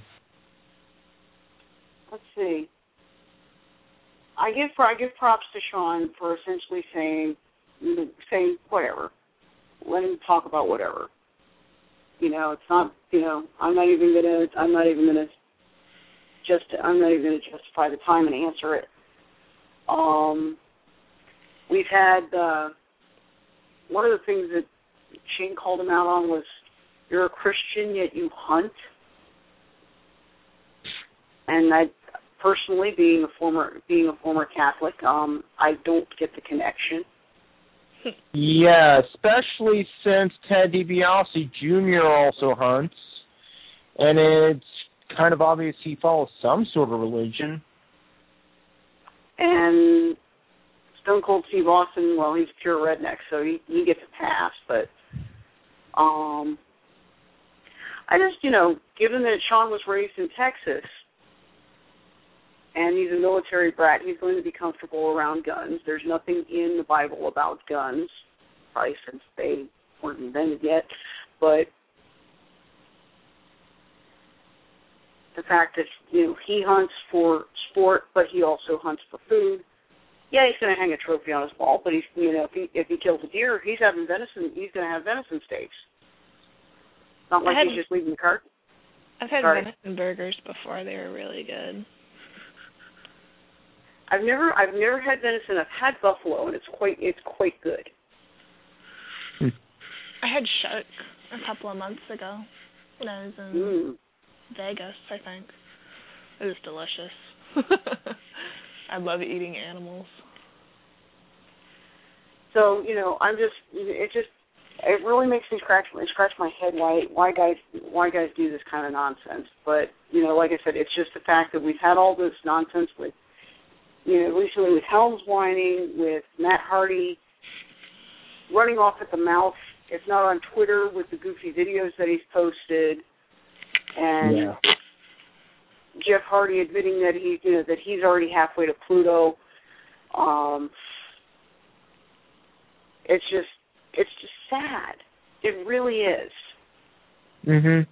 A: Let's see. I give props to Sean for essentially saying whatever. Let him talk about whatever. It's not. I'm not even gonna justify the time and answer it. We've had one of the things that Shane called him out on was, you're a Christian yet you hunt. And I personally, being a former Catholic, I don't get the connection.
E: Yeah, especially since Ted DiBiase Jr. also hunts, and it's kind of obvious he follows some sort of religion.
A: And Stone Cold Steve Austin, well, he's pure redneck, so he gets a pass. But I just, given that Sean was raised in Texas, and he's a military brat, he's going to be comfortable around guns. There's nothing in the Bible about guns, probably since they weren't invented yet. But the fact that, he hunts for sport, but he also hunts for food. Yeah, he's going to hang a trophy on his wall, but he's, if he kills a deer, he's having venison. He's going to have venison steaks. Not like he's just leaving the cart.
F: I've had venison burgers before. They were really good.
A: I've never had venison. I've had buffalo, and it's quite good.
F: I had shark a couple of months ago when I was in Vegas, I think. It was delicious. I love eating animals.
A: So, it really makes me scratch my head why guys do this kind of nonsense. But, like I said, it's just the fact that we've had all this nonsense with recently with Helms whining, with Matt Hardy running off at the mouth, if not on Twitter, with the goofy videos that he's posted, and Jeff Hardy admitting that he's already halfway to Pluto. It's just sad. It really is.
E: Mhm.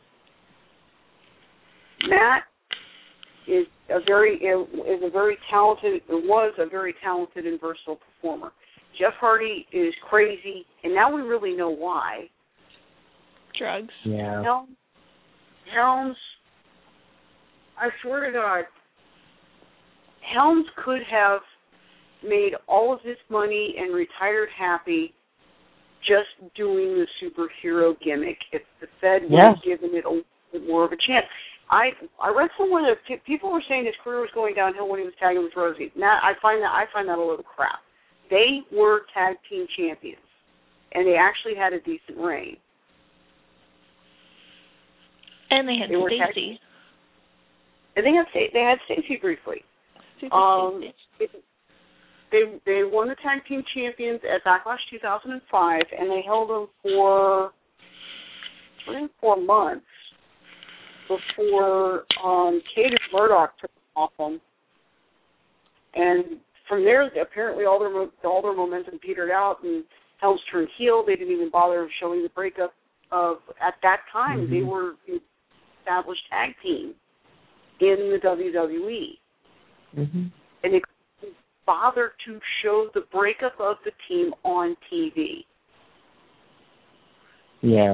A: Matt was a very talented and versatile performer. Jeff Hardy is crazy, and now we really know why.
F: Drugs.
E: Yeah.
A: Helms, I swear to God, Helms could have made all of his money and retired happy just doing the superhero gimmick if the Fed would have given it a little bit more of a chance. I read somewhere that people were saying his career was going downhill when he was tagging with Rosie. Now I find that a load of crap. They were tag team champions, and they actually had a decent reign.
F: And they had Stacy.
A: And they had Stacy briefly. They won the tag team champions at Backlash 2005, and they held them for 4 months before Cade and Murdoch took them off them. And from there, apparently all their momentum petered out, and Helms turned heel. They didn't even bother showing the breakup of, at that time, they were an established tag team in the WWE.
E: Mm-hmm.
A: And they couldn't bother to show the breakup of the team on TV.
E: Yeah.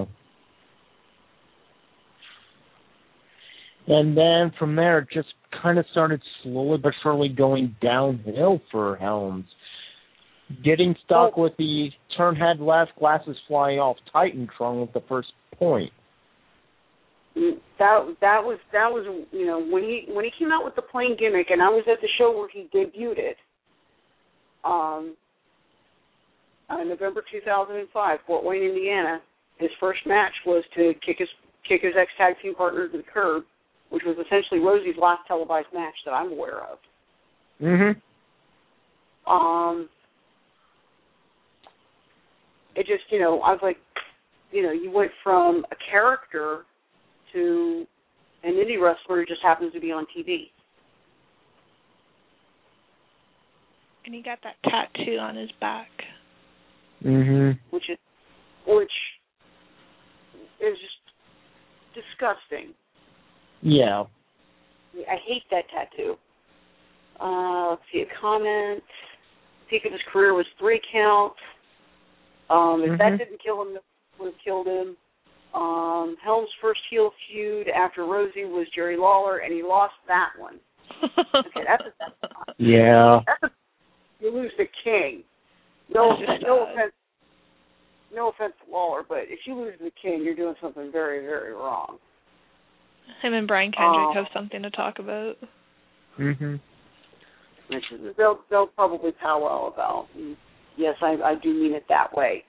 E: And then from there, it just kind of started slowly but surely going downhill for Helms. Getting stuck with the turn head left, glasses flying off Titantron was the first point.
A: That was when he came out with the plain gimmick, and I was at the show where he debuted it. November 2005, Fort Wayne, Indiana. His first match was to kick his ex-tag team partner to the curb, which was essentially Rosie's last televised match that I'm aware of.
E: Mm-hmm.
A: It just, I was like, you went from a character to an indie wrestler who just happens to be on TV.
F: And he got that tattoo on his back.
E: Mm-hmm.
A: Which is just disgusting.
E: Yeah.
A: I hate that tattoo. Let's see, a comment. Peak of his career was 3 count. If that didn't kill him, that would have killed him. Helms' first heel feud after Rosie was Jerry Lawler, and he lost that one. Okay,
E: yeah.
A: You lose the King. No offense to Lawler, but if you lose the King, you're doing something very, very wrong.
F: Him and Brian Kendrick have something to talk about.
E: Mm-hmm.
A: They'll probably powwow about. Yes, I do mean it that way.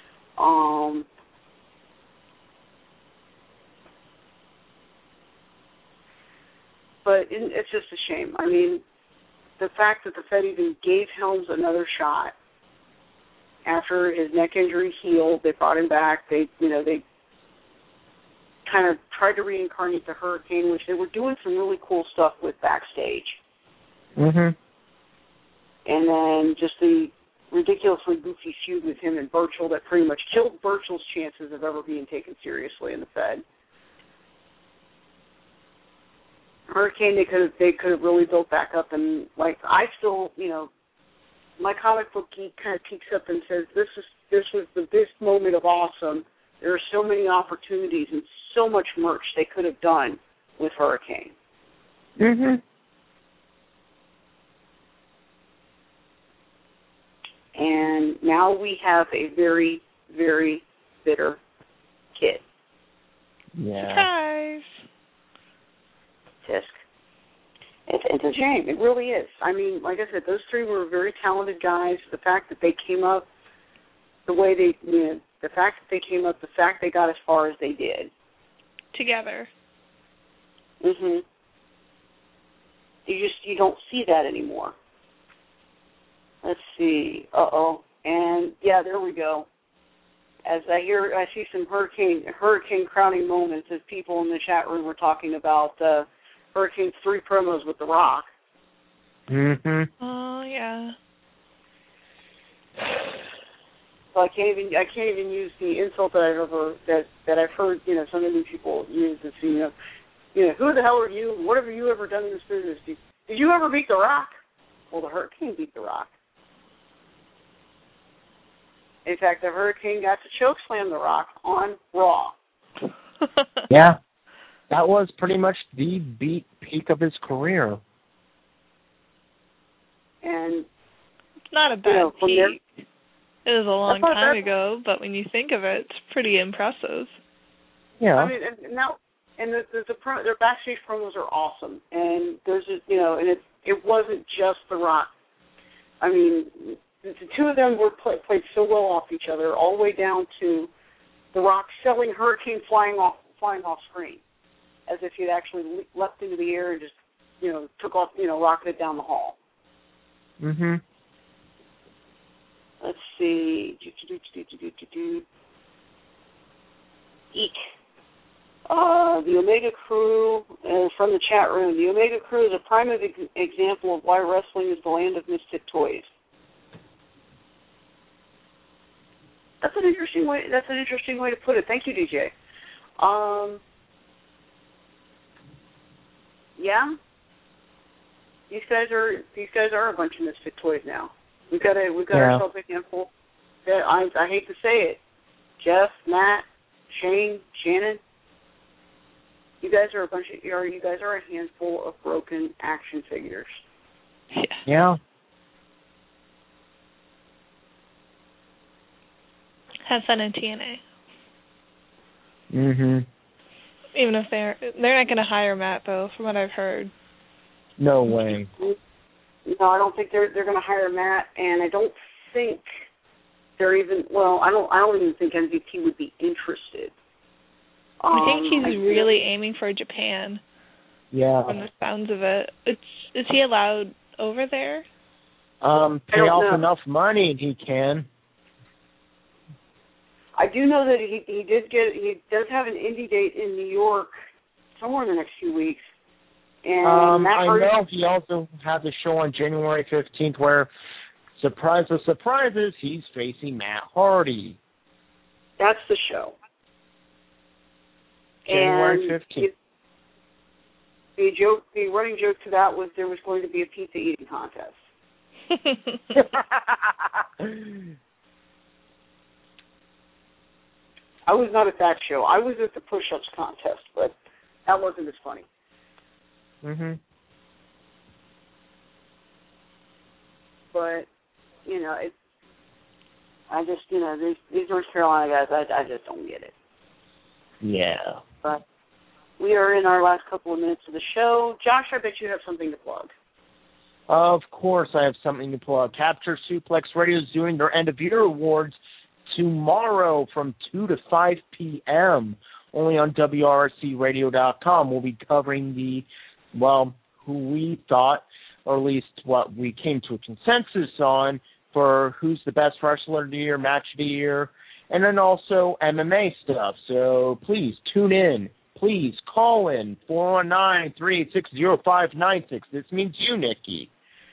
A: But it's just a shame. I mean, the fact that the Fed even gave Helms another shot after his neck injury healed, they brought him back. They kind of tried to reincarnate the Hurricane, which they were doing some really cool stuff with backstage.
E: Mm-hmm.
A: And then just the ridiculously goofy feud with him and Burchill that pretty much killed Burchill's chances of ever being taken seriously in the Fed. Hurricane, they could have really built back up, and I still, my comic book geek kind of peeks up and says this was the best moment of awesome. There are so many opportunities and so much merch they could have done with Hurricane.
E: Mhm.
A: And now we have a very, very bitter kid.
E: Yeah.
F: Surprise.
A: Tisk. It's a shame. It really is. I mean, like I said, those three were very talented guys. The fact that they came up the way they did, the fact that they got as far as they did.
F: Together.
A: Mhm. You don't see that anymore. Let's see. And yeah, there we go. As I see some hurricane crowning moments as people in the chat room were talking about Hurricane's 3 promos with The Rock.
E: Mhm.
F: Oh yeah.
A: So I can't even use the insult that I've heard, some of these people use. It's, who the hell are you? What have you ever done in this business? Did you ever beat The Rock? Well, the Hurricane beat The Rock. In fact, the Hurricane got to chokeslam The Rock on Raw.
E: Yeah. That was pretty much the peak of his career.
F: It's
A: And
F: not a bad peak. It was a long
A: That's not
F: time
A: bad.
F: ago, but when you think of it, it's pretty impressive.
E: Yeah.
A: I mean, their backstage promos are awesome, and there's and it wasn't just The Rock. I mean, the two of them were played so well off each other, all the way down to The Rock selling Hurricane flying off screen, as if he'd actually leapt into the air and just took off, rocketed down the hall.
E: Mhm.
A: Let's see. Eek. The Omega Crew, from the chat room, the Omega Crew is a prime example of why wrestling is the land of misfit toys. That's an interesting way to put it. Thank you, DJ. Yeah. These guys are a bunch of misfit toys now. We've got ourselves a handful. I hate to say it. Jeff, Matt, Shane, Shannon. You guys are a handful of broken action figures.
E: Yeah.
F: Have fun in TNA.
E: Mhm.
F: Even if they're not going to hire Matt though, from what I've heard.
E: No way.
A: No, I don't think they're going to hire Matt, and I don't think they're even. Well, I don't even think MVP would be interested.
F: I think he's really aiming for Japan.
E: Yeah.
F: From the sounds of it, is he allowed over there?
E: Pay off enough money, and he can.
A: I do know that he does have an indie date in New York somewhere in the next few weeks. And
E: I know he also has a show on January 15th where, surprise of surprises, he's facing Matt Hardy.
A: That's the show.
E: January 15th.
A: The running joke to that was there was going to be a pizza eating contest. I was not at that show. I was at the push-ups contest, but that wasn't as funny.
E: Mhm.
A: But I just these North Carolina guys, I just don't get it.
E: Yeah.
A: But we are in our last couple of minutes of the show. Josh, I bet you have something to plug.
E: Of course, I have something to plug. Capture Suplex Radio is doing their end-of-year awards tomorrow from 2 to 5 p.m. only on WRCRadio.com. We'll be covering who we thought, or at least what we came to a consensus on, for who's the best wrestler of the year, match of the year, and then also MMA stuff. So please tune in. Please call in 419-386-0596. This means you, Nikki.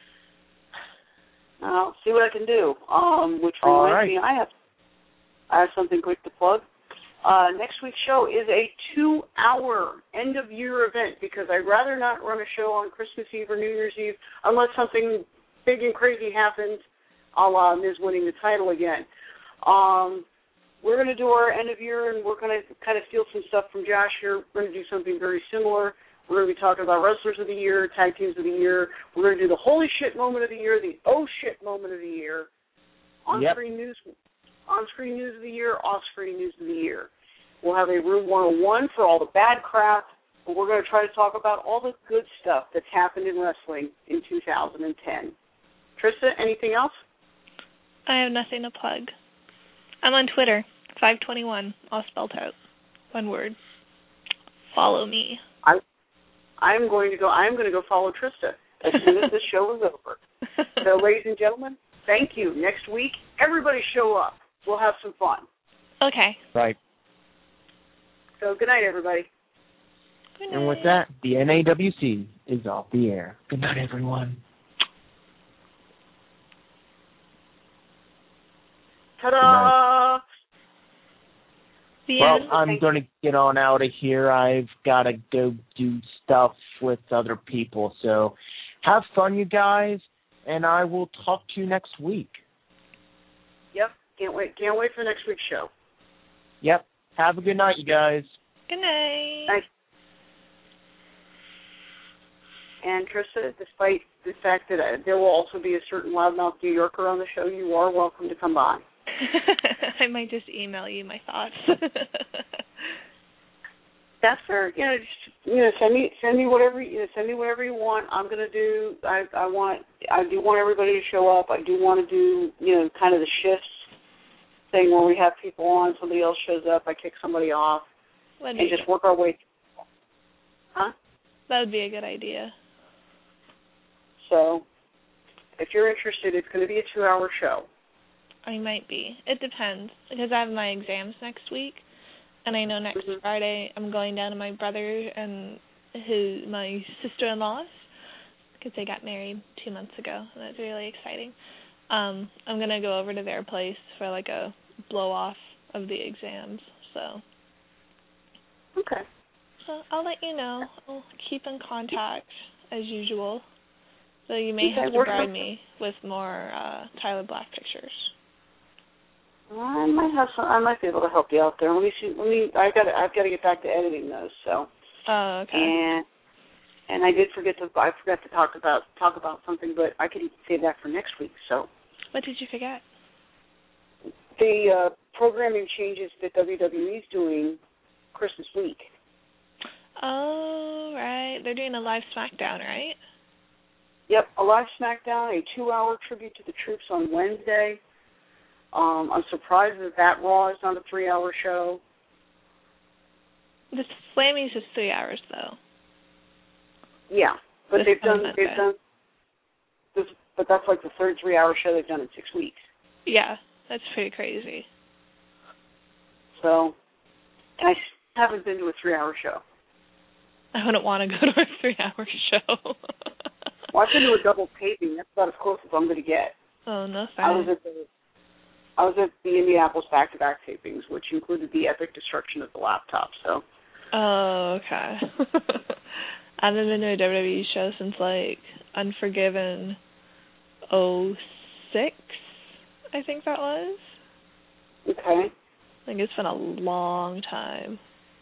A: I'll see what I can do. Which reminds me, I have something quick to plug. Next week's show is a 2-hour end-of-year event because I'd rather not run a show on Christmas Eve or New Year's Eve unless something big and crazy happens, a la Miz winning the title again. We're going to do our end-of-year, and we're going to kind of steal some stuff from Josh here. We're going to do something very similar. We're going to be talking about Wrestlers of the Year, Tag Teams of the Year. We're going to do the Holy Shit Moment of the Year, the Oh Shit Moment of the Year, on-screen news of the year, off-screen news of the year. We'll have a Room 101 for all the bad crap, but we're going to try to talk about all the good stuff that's happened in wrestling in 2010. Trista, anything else?
F: I have nothing to plug. I'm on Twitter, 521, all spelled out. One word. Follow me.
A: I'm going to go follow Trista as soon as the show is over. So, ladies and gentlemen, Thank you. Next week, everybody show up. We'll have some fun.
F: Okay.
E: Right.
A: So good night, everybody.
F: Good night.
E: And with that, the NAWC is off the air. Good night, everyone.
A: Ta-da!
F: The
E: Well,
F: end.
E: I'm going to get on out of here. I've got to go do stuff with other people. So have fun, you guys, and I will talk to you next week.
A: Yep. Can't wait for next week's show.
E: Yep. Have a good night, you guys.
F: Good night.
A: Thanks. And Trista, despite the fact that there will also be a certain loudmouth New Yorker on the show, you are welcome to come by.
F: I might just email you my thoughts.
A: That's fair. Send me whatever you want. I'm gonna do. I do want everybody to show up. I do want to do kind of the shifts thing where we have people on, somebody else shows up, I kick somebody off, and just work our way. Huh?
F: That would be a good idea.
A: So, if you're interested, it's going to be a 2-hour show.
F: I might be. It depends, because I have my exams next week, and I know next Friday I'm going down to my brother and my sister-in-law's, because they got married 2 months ago, and that's really exciting. I'm going to go over to their place for like a blow-off of the exams, so.
A: Okay.
F: So I'll let you know. I'll keep in contact, as usual. So you may have to bribe me with more Tyler Black pictures.
A: I might be able to help you out there. Let me see. I've got to get back to editing those. So.
F: Oh, okay.
A: And I forgot to talk about something, but I could save that for next week. So.
F: What did you forget?
A: The programming changes that WWE's doing Christmas week.
F: Oh, right. They're doing a live SmackDown, right?
A: Yep, a live SmackDown, a 2-hour tribute to the troops on Wednesday. I'm surprised that Raw is not a 3-hour show.
F: The Slammy's is 3 hours, though.
A: Yeah, but but that's like the third 3-hour show they've done in 6 weeks.
F: Yeah, that's pretty crazy.
A: So, I haven't been to a 3-hour show.
E: I wouldn't want to go to a 3-hour show.
A: Well, I've been to a double taping. That's about as close as I'm going to get.
E: Oh, no thanks.
A: I was at the Indianapolis back-to-back tapings, which included the epic destruction of the laptop. So.
E: Oh, okay. I haven't been to a WWE show since, like, Unforgiven 06, I think that was.
A: Okay.
E: I think it's been a long time.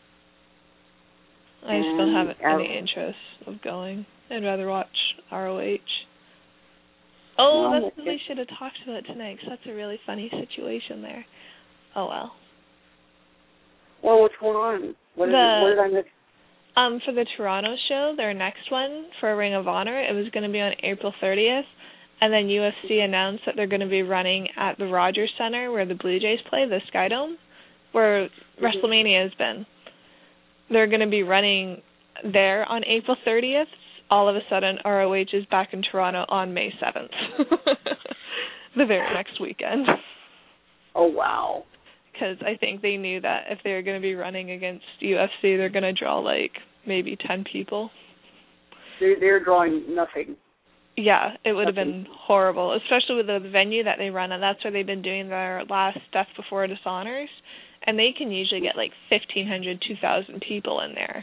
E: I just don't have any interest of going. I'd rather watch ROH. Oh, that's what we should have talked about tonight, because that's a really funny situation there. Oh, well.
A: Well, what's going on? What did I miss?
E: For the Toronto show, their next one for Ring of Honor, it was going to be on April 30th, and then UFC announced that they're going to be running at the Rogers Center where the Blue Jays play, the Sky Dome, where WrestleMania has been. They're going to be running there on April 30th. All of a sudden, ROH is back in Toronto on May 7th, the very next weekend.
A: Oh, wow.
E: Because I think they knew that if they were going to be running against UFC, they're going to draw, like, maybe 10 people.
A: They're drawing nothing.
E: Yeah, it would have been horrible, especially with the venue that they run, and that's where they've been doing their last Death Before Dishonors, and they can usually get, like, 1,500, 2,000 people in there.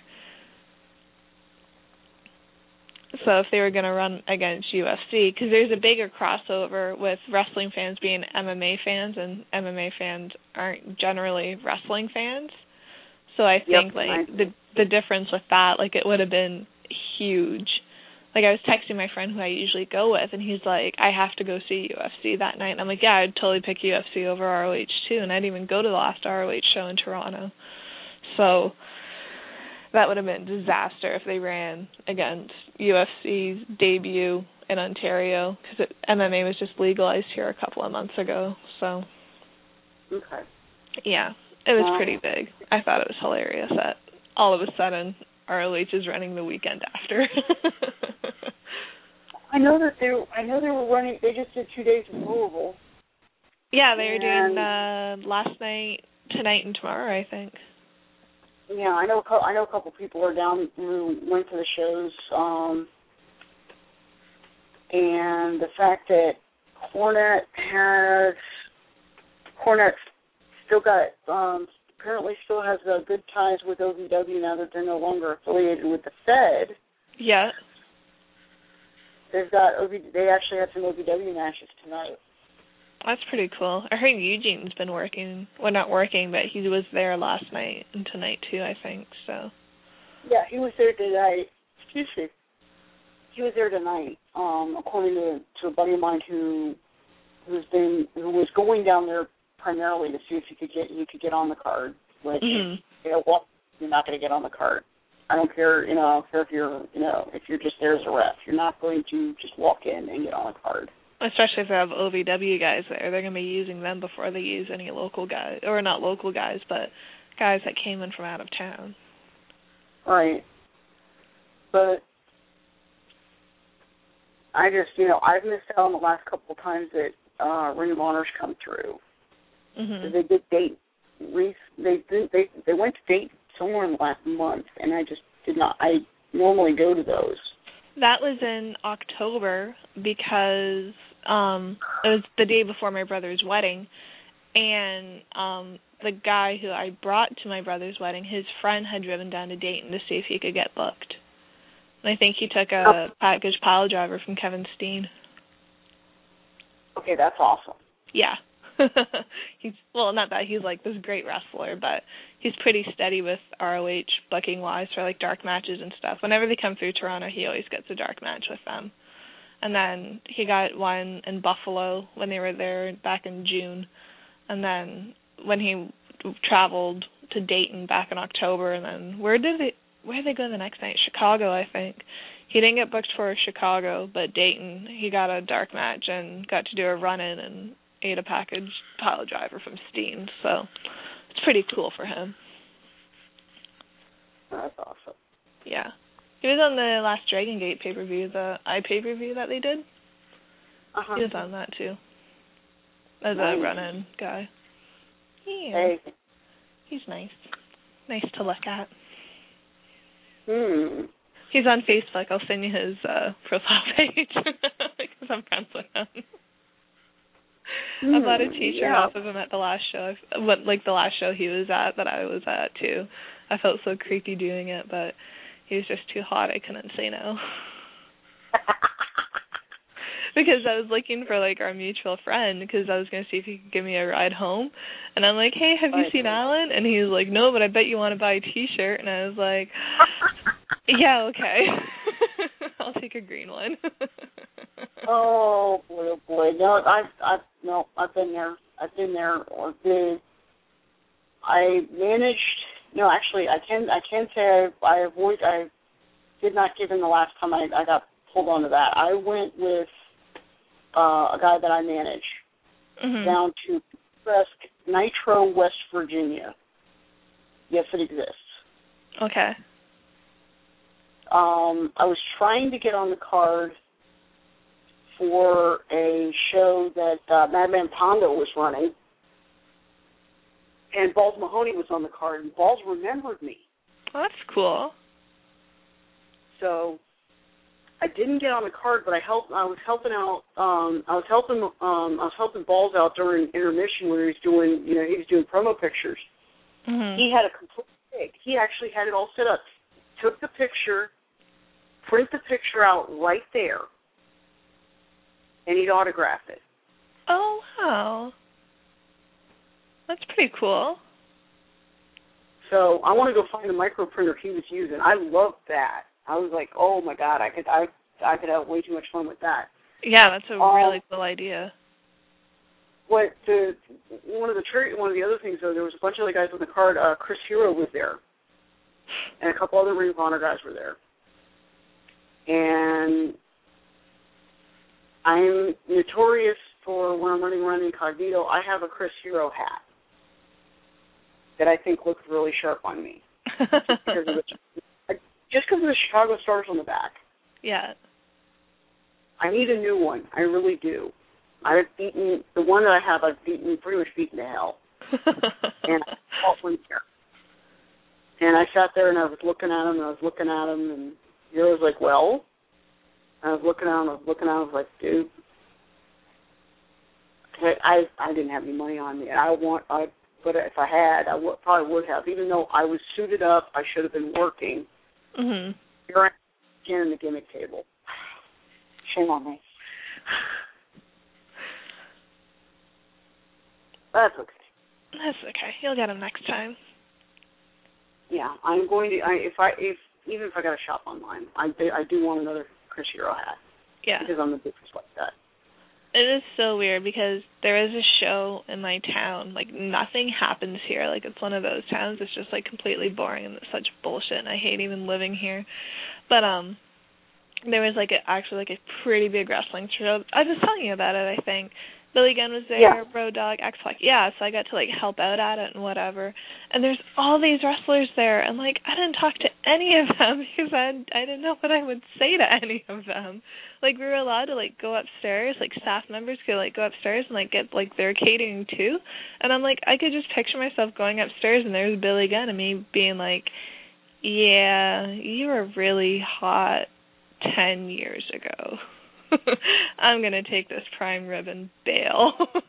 E: So if they were going to run against UFC, because there's a bigger crossover with wrestling fans being MMA fans, and MMA fans aren't generally wrestling fans. So I think the difference with that, like, it would have been huge. Like, I was texting my friend who I usually go with, and he's like, I have to go see UFC that night. And I'm like, yeah, I'd totally pick UFC over ROH too, and I'd even go to the last ROH show in Toronto. So that would have been a disaster if they ran against UFC's debut in Ontario, because MMA was just legalized here a couple of months ago. So,
A: okay.
E: Yeah, it was pretty big. I thought it was hilarious that all of a sudden ROH is running the weekend after.
A: I know they were running. They just did 2 days in Louisville.
F: Yeah, they were doing last night, tonight, and tomorrow, I think.
A: Yeah, I know a couple people are down who went to the shows, and the fact that Cornette still got apparently still has good ties with OVW now that they're no longer affiliated with the Fed.
F: Yeah.
A: They actually had some OVW matches tonight.
F: That's pretty cool. I heard Eugene's been working. Well, not working, but he was there last night and tonight too, I think. So.
A: Yeah, he was there tonight. Excuse me. He was there tonight. According to a buddy of mine who was going down there primarily to see if you could get on the card. Which you're not going to get on the card. I don't care. I don't care if you're just there as a ref. You're not going to just walk in and get on a card.
F: Especially if they have OVW guys there. They're going to be using them before they use any local guys. Or not local guys, but guys that came in from out of town.
A: Right. But I just, I've missed out on the last couple of times that Ring of Honor's come through. Mm-hmm. They did date. They went to date somewhere in the last month, and I just did not. I normally go to those.
F: That was in October because it was the day before my brother's wedding, and the guy who I brought to my brother's wedding, his friend had driven down to Dayton to see if he could get booked. And I think he took a package pile driver from Kevin Steen.
A: Okay, that's awesome.
F: Yeah. Not that he's like this great wrestler, but he's pretty steady with ROH booking wise for like dark matches and stuff. Whenever they come through Toronto, he always gets a dark match with them. And then he got one in Buffalo when they were there back in June. And then when he traveled to Dayton back in October, and then where did they go the next night? Chicago, I think. He didn't get booked for Chicago, but Dayton, he got a dark match and got to do a run-in and ate a package pile driver from Steen. So it's pretty cool for him.
A: That's awesome.
F: Yeah. He was on the last Dragon Gate pay-per-view, the pay-per-view that they did. He was on that, too. As a run-in guy. Yeah.
A: Hey.
F: He's nice. Nice to look at.
A: He's
F: on Facebook. I'll send you his profile page because I'm friends with him. I bought a T-shirt off of him at the last show. The last show he was at that I was at, too. I felt so creepy doing it, but he was just too hot. I couldn't say no. Because I was looking for, our mutual friend because I was going to see if he could give me a ride home. And I'm like, hey, have you seen Alan? And he was like, no, but I bet you want to buy a T-shirt. And I was like, yeah, okay. I'll take a green one.
A: Oh boy. No, I've been there. I managed. No, actually, I can say I did not give in the last time I got pulled onto that. I went with a guy that I manage down to Nitro, West Virginia. Yes, it exists.
F: Okay.
A: I was trying to get on the card for a show that Madman Pondo was running, and Balls Mahoney was on the card, and Balls remembered me.
F: Oh, that's cool.
A: So I didn't get on the card, but I was helping Balls out during intermission when he was doing promo pictures. He had a complete rig. He actually had it all set up. Took the picture, print the picture out right there, and he'd autograph it.
F: Oh, wow. That's pretty cool.
A: So I want to go find the micro printer he was using. I loved that. I was like, oh my God, I could have way too much fun with that.
F: Yeah, that's a really cool idea.
A: One of the other things though, there was a bunch of other guys on the card. Chris Hero was there, and a couple other Ring of Honor guys were there. And I'm notorious for when I'm running around incognito, I have a Chris Hero hat that I think looks really sharp on me. Just because of the Chicago stars on the back.
F: Yeah.
A: I need a new one. I really do. I've beaten the one that I have. I've pretty much beaten to hell. And I bought one here. And I sat there and I was looking at him and he was like, well. I was looking at him. I was like, dude. I didn't have any money on me. But if I had, probably would have. Even though I was suited up, I should have been working.
F: Mm-hmm.
A: Here I am again in the gimmick table. Shame on me. That's okay.
F: That's okay. You'll get them next time.
A: Yeah, I'm going to. Even if I got to shop online, I do want another Chris Hero hat.
F: Yeah.
A: Because I'm the biggest like that.
F: It is so weird because there is a show in my town. Like, nothing happens here. Like, it's one of those towns. It's just, like, completely boring and it's such bullshit, and I hate even living here. But, there was, like, actually a pretty big wrestling show. I was telling you about it, I think. Billy Gunn was there,
A: yeah.
F: Road Dogg, X-Pac. Yeah, so I got to, like, help out at it and whatever. And there's all these wrestlers there, and, like, I didn't talk to any of them because I didn't know what I would say to any of them. Like, we were allowed to, like, go upstairs. Like, staff members could, like, go upstairs and, like, get, like, their catering, too. And I'm like, I could just picture myself going upstairs, and there's Billy Gunn and me being like, yeah, you were really hot 10 years ago. I'm gonna take this prime rib and bail.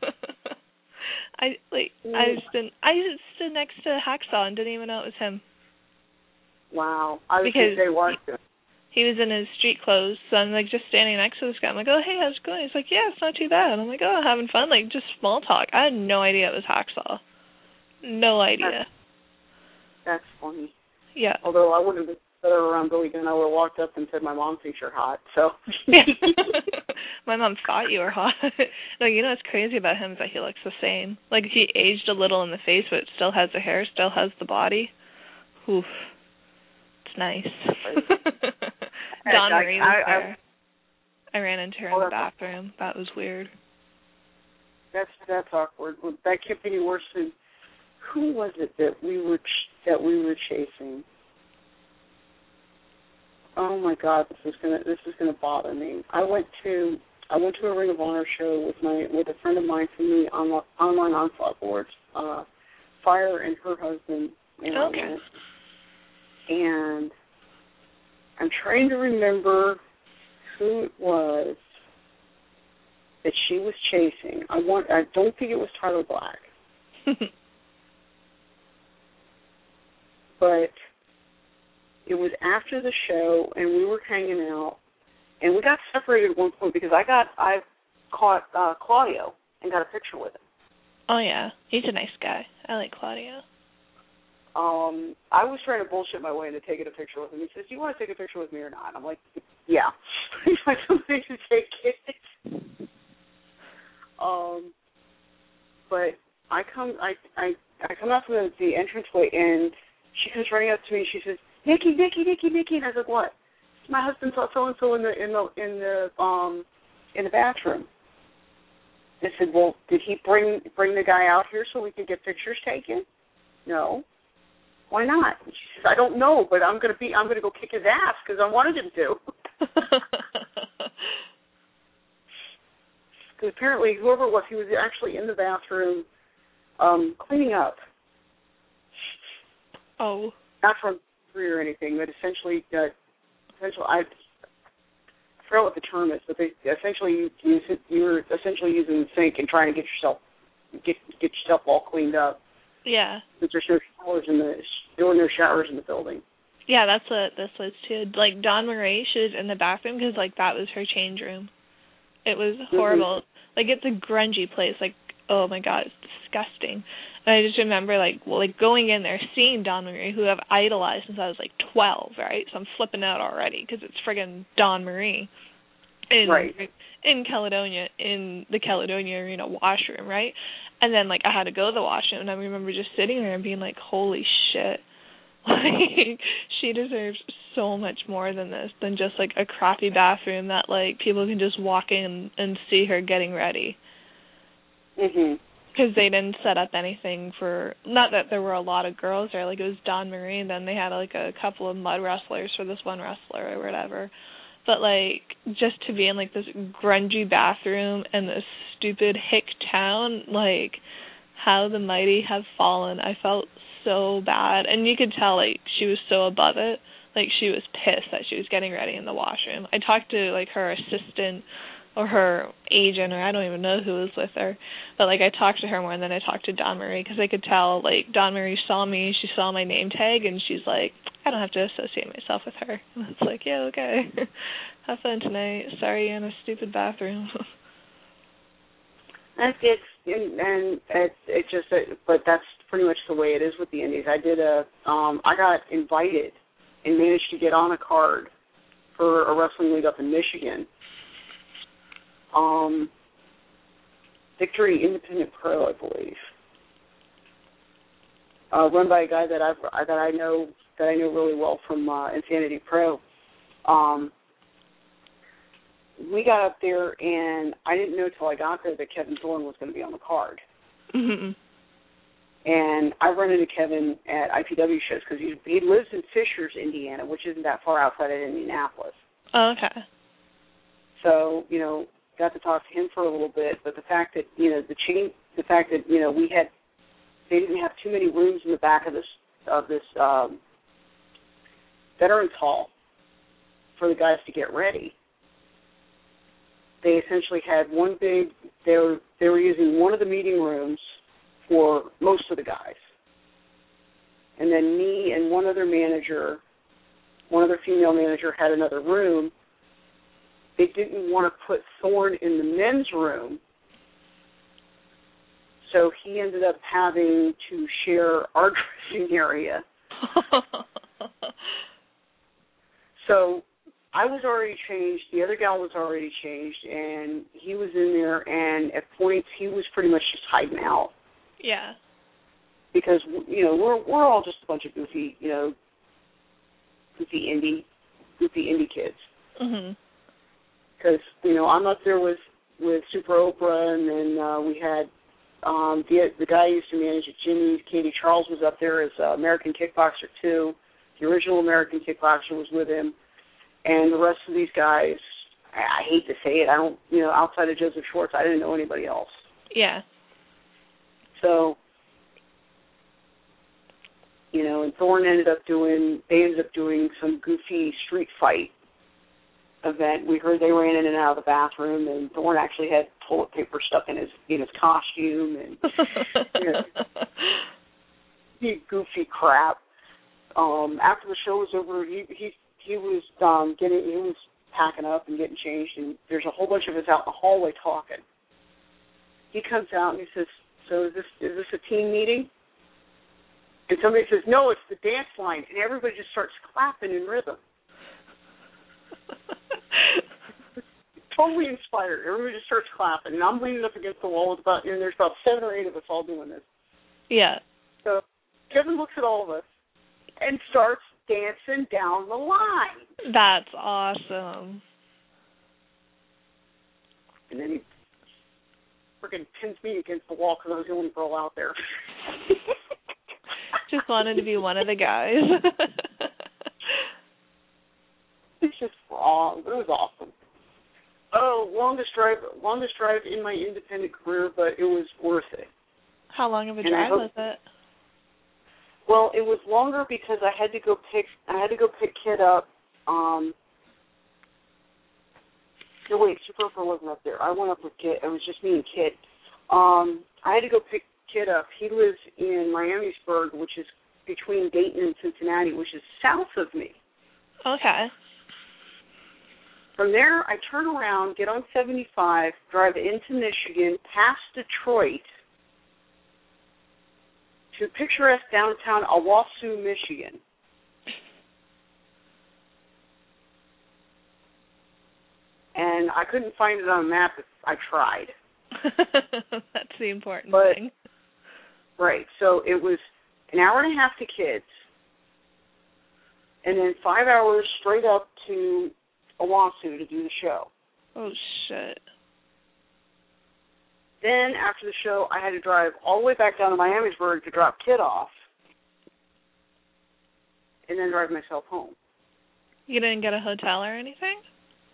F: I stood next to Hacksaw and didn't even know it was him.
A: Wow. I was going to say, watch it.
F: He was in his street clothes, so I'm like just standing next to this guy. I'm like, oh hey, how's it going? He's like, yeah, it's not too bad. I'm like, oh, having fun, like just small talk. I had no idea it was Hacksaw. No idea.
A: That's funny.
F: Yeah.
A: Although I wouldn't have been better around Billy Gunn, I would have walked up and said my mom thinks you're hot. So.
F: My mom thought you were hot. No, you know what's crazy about him is that he looks the same. Like, he aged a little in the face, but still has the hair, still has the body. Oof. It's nice. Dawn Marie was there. I ran into her in the bathroom. That was weird.
A: That's awkward. That can't be any worse than, who was it that we were chasing? Oh my God, this is gonna bother me. I went to a Ring of Honor show with a friend of mine from the online onslaught boards, Fire and her husband, and I went. And I'm trying to remember who it was that she was chasing. I don't think it was Tyler Black. But it was after the show, and we were hanging out, and we got separated at one point because I caught Claudio and got a picture with him.
F: Oh yeah, he's a nice guy. I like Claudio.
A: I was trying to bullshit my way into taking a picture with him. He says, "Do you want to take a picture with me or not?" I'm like, "Yeah." He's like, "Somebody should take it." But I come out from the entranceway, and she comes running up to me. And she says, Nikki, and I was like, what? My husband saw so and so in the bathroom. I said, well, did he bring the guy out here so we could get pictures taken? No. Why not? And she says, I don't know, but I'm gonna go kick his ass because I wanted him to. Because apparently, whoever it was, he was actually in the bathroom cleaning up.
F: Oh.
A: Not from or anything, but essentially, I forgot what the term is, but they essentially you're essentially using the sink and trying to get yourself all cleaned up.
F: Yeah.
A: But there's no showers in the building.
F: Yeah, that's what this was too. Like, Dawn Marie, she was in the bathroom because like that was her change room. It was horrible. Mm-hmm. Like, it's a grungy place. Like, oh my God, it's disgusting. And I just remember, like going in there, seeing Dawn Marie, who I've idolized since I was, like, 12, right? So I'm flipping out already because it's friggin' Dawn Marie in Caledonia, in the Caledonia Arena washroom, right? And then, like, I had to go to the washroom, and I remember just sitting there and being like, holy shit. Like, she deserves so much more than this, than just, like, a crappy bathroom that, like, people can just walk in and see her getting ready.
A: Mhm.
F: Because they didn't set up anything for, not that there were a lot of girls there, like it was Dawn Marie, and then they had like a couple of mud wrestlers for this one wrestler or whatever. But, like, just to be in, like, this grungy bathroom in this stupid hick town, like, how the mighty have fallen. I felt so bad. And you could tell, like, she was so above it. Like, she was pissed that she was getting ready in the washroom. I talked to, like, her assistant or her agent, or I don't even know who was with her. But, like, I talked to her more than I talked to Dawn Marie, because I could tell, like, Dawn Marie saw me, she saw my name tag, and she's like, I don't have to associate myself with her. And it's like, yeah, okay. Have fun tonight. Sorry you're in a stupid bathroom.
A: It's just, but that's pretty much the way it is with the Indies. I got invited and managed to get on a card for a wrestling league up in Michigan. Victory Independent Pro, I believe, run by a guy that I know really well from Insanity Pro. We got up there, and I didn't know till I got there that Kevin Thorne was going to be on the card.
F: Mm-hmm.
A: And I run into Kevin at IPW shows because he lives in Fishers, Indiana, which isn't that far outside of Indianapolis.
F: Oh, okay.
A: So, got to talk to him for a little bit, but the fact that, they didn't have too many rooms in the back of this Veterans Hall for the guys to get ready. They essentially had they were using one of the meeting rooms for most of the guys. And then me and one other female manager had another room. They didn't want to put Thorne in the men's room, so he ended up having to share our dressing area. So I was already changed, the other gal was already changed, and he was in there, and at points he was pretty much just hiding out.
F: Yeah.
A: Because, we're all just a bunch of goofy indie kids.
F: Mm-hmm.
A: Because, I'm up there with Super Oprah, and then we had the guy I used to manage at Jimmy's, Katie Charles, was up there as American Kickboxer 2. The original American Kickboxer was with him. And the rest of these guys, I hate to say it, I don't, outside of Joseph Schwartz, I didn't know anybody else.
F: Yeah.
A: So, and Thorne ended up doing some goofy street fight event. We heard they ran in and out of the bathroom, and Thorne actually had toilet paper stuck in his costume, and goofy crap. After the show was over, he was packing up and getting changed, and there's a whole bunch of us out in the hallway talking. He comes out and he says, "So is this a team meeting?" And somebody says, "No, it's the dance line," and everybody just starts clapping in rhythm. Totally inspired. Everybody just starts clapping, and I'm leaning up against the wall with there's about 7 or 8 of us all doing this.
F: Yeah.
A: So Kevin looks at all of us and starts dancing down the line.
F: That's awesome.
A: And then he freaking pins me against the wall because I was the only girl out there.
F: Just wanted to be one of the guys.
A: It's just wrong, but it was awesome. Oh, longest drive in my independent career, but it was worth it.
F: How long of a drive was it?
A: Well, it was longer because I had to go pick Kid up. No, wait, Super Oprah wasn't up there. I went up with Kid. It was just me and Kid. I had to go pick Kid up. He lives in Miamisburg, which is between Dayton and Cincinnati, which is south of me.
F: Okay.
A: From there, I turn around, get on 75, drive into Michigan, past Detroit, to picturesque downtown Owasso, Michigan. And I couldn't find it on a map if I tried.
F: That's the important thing.
A: Right. So it was an hour and a half to Kids, and then 5 hours straight up to Owasso to do the show.
F: Oh, shit.
A: Then, after the show, I had to drive all the way back down to Miamisburg to drop Kid off, and then drive myself home.
F: You didn't get a hotel or anything?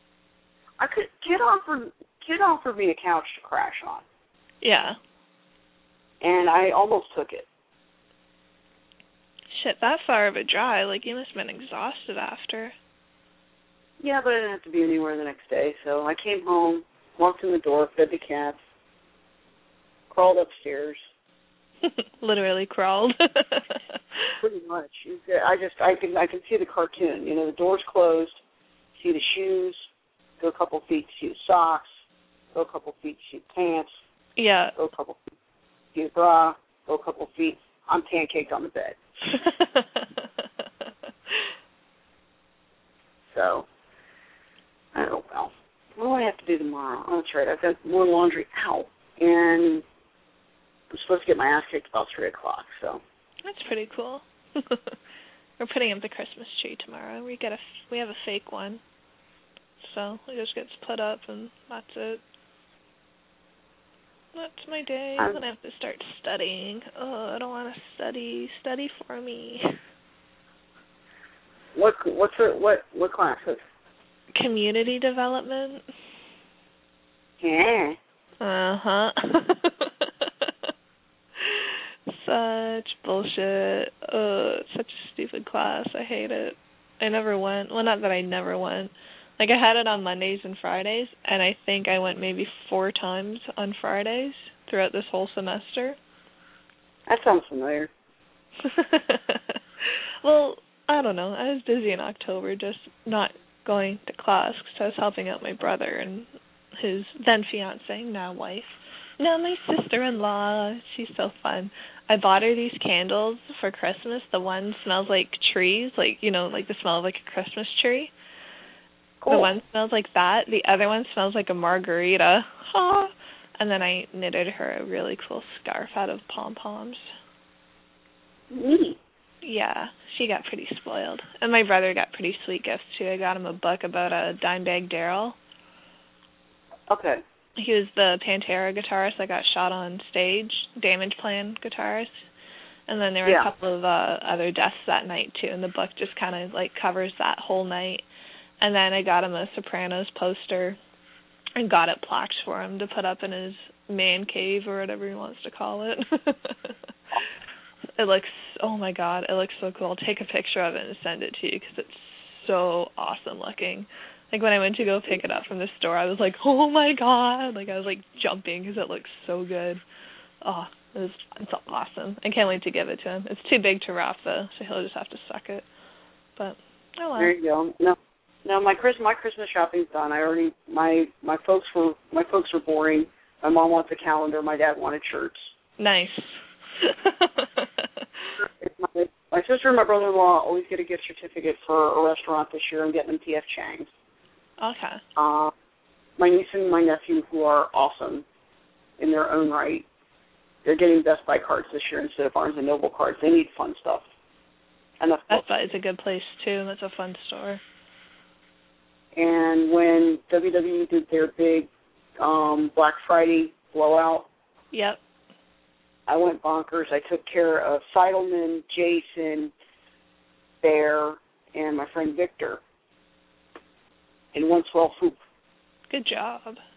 A: Kid offered me a couch to crash on.
F: Yeah.
A: And I almost took it.
F: Shit, that far of a drive, like, you must have been exhausted after.
A: Yeah, but I didn't have to be anywhere the next day, so I came home, walked in the door, fed the cats, crawled upstairs.
F: Literally crawled.
A: Pretty much. I can see the cartoon. You know, the door's closed, see the shoes, go a couple feet, see the socks, go a couple feet, see the pants.
F: Yeah.
A: Go a couple feet, see the bra, go a couple feet. I'm pancaked on the bed. So, oh well. What do I have to do tomorrow? Oh, that's right. I've got more laundry out, and I'm supposed to get my ass kicked about 3 o'clock. So
F: that's pretty cool. We're putting up the Christmas tree tomorrow. We have a fake one, so it just gets put up, and that's it. That's my day. Then I have to start studying. Oh, I don't want to study. Study for me.
A: What class is?
F: Community development.
A: Yeah.
F: Uh-huh. Such bullshit. It's such a stupid class. I hate it. I never went. Well, not that I never went. Like, I had it on Mondays and Fridays, and I think I went maybe 4 times on Fridays throughout this whole semester.
A: That sounds familiar.
F: Well, I don't know. I was busy in October just not going to class because I was helping out my brother and his then-fiancé, now wife. No, my sister-in-law. She's so fun. I bought her these candles for Christmas. The one smells like trees, like, you know, like the smell of like a Christmas tree. Cool. The one smells like that. The other one smells like a margarita. Ha! And then I knitted her a really cool scarf out of pom-poms.
A: Neat.
F: Yeah, she got pretty spoiled. And my brother got pretty sweet gifts, too. I got him a book about a Dimebag Darrell.
A: Okay.
F: He was the Pantera guitarist that got shot on stage, Damage Plan guitarist. And then there were a couple of other deaths that night, too, and the book just kind of, like, covers that whole night. And then I got him a Sopranos poster and got it plaqued for him to put up in his man cave or whatever he wants to call it. It looks, oh my God, it looks so cool. I'll take a picture of it and send it to you because it's so awesome looking. Like, when I went to go pick it up from the store, I was like, oh my God. Like, I was, like, jumping because it looks so good. Oh, it's awesome. I can't wait to give it to him. It's too big to wrap, though, so he'll just have to suck it. But, oh well.
A: There you go. No, my Christmas shopping's done. I already my folks were boring. My mom wants a calendar. My dad wanted shirts.
F: Nice.
A: My sister and my brother-in-law always get a gift certificate for a restaurant this year. I'm getting them P.F. Chang's.
F: Okay.
A: My niece and my nephew, who are awesome in their own right, they're getting Best Buy cards this year instead of Barnes & Noble cards. They need fun stuff.
F: Best Buy is a good place, too. That's a fun store.
A: And when WWE did their big Black Friday blowout,
F: yep,
A: I went bonkers. I took care of Seidelman, Jason, Bear, and my friend Victor in one swell swoop.
F: Good job.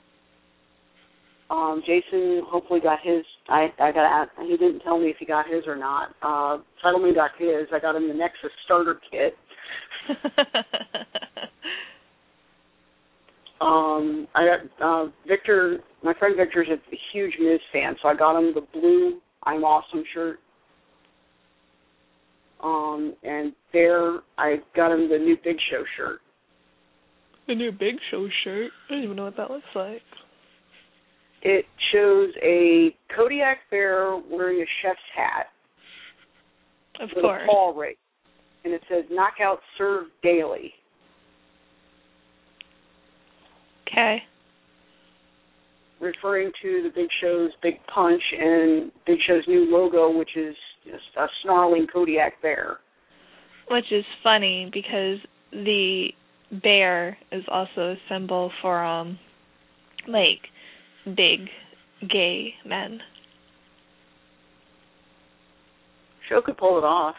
A: Jason hopefully got his. He didn't tell me if he got his or not. Seidelman got his. I got him the Nexus starter kit. I got Victor. My friend Victor's a huge Miz fan, so I got him the blue "I'm Awesome" shirt. And there I got him the new Big Show shirt.
F: The new Big Show shirt? I don't even know what that looks like.
A: It shows a Kodiak bear wearing a chef's hat.
F: Of
A: with
F: course.
A: A paw rig. And it says "Knockout served daily."
F: Okay.
A: Referring to the Big Show's Big Punch and Big Show's new logo, which is just a snarling Kodiak bear.
F: Which is funny because the bear is also a symbol for, like, big gay men.
A: Show could pull it off.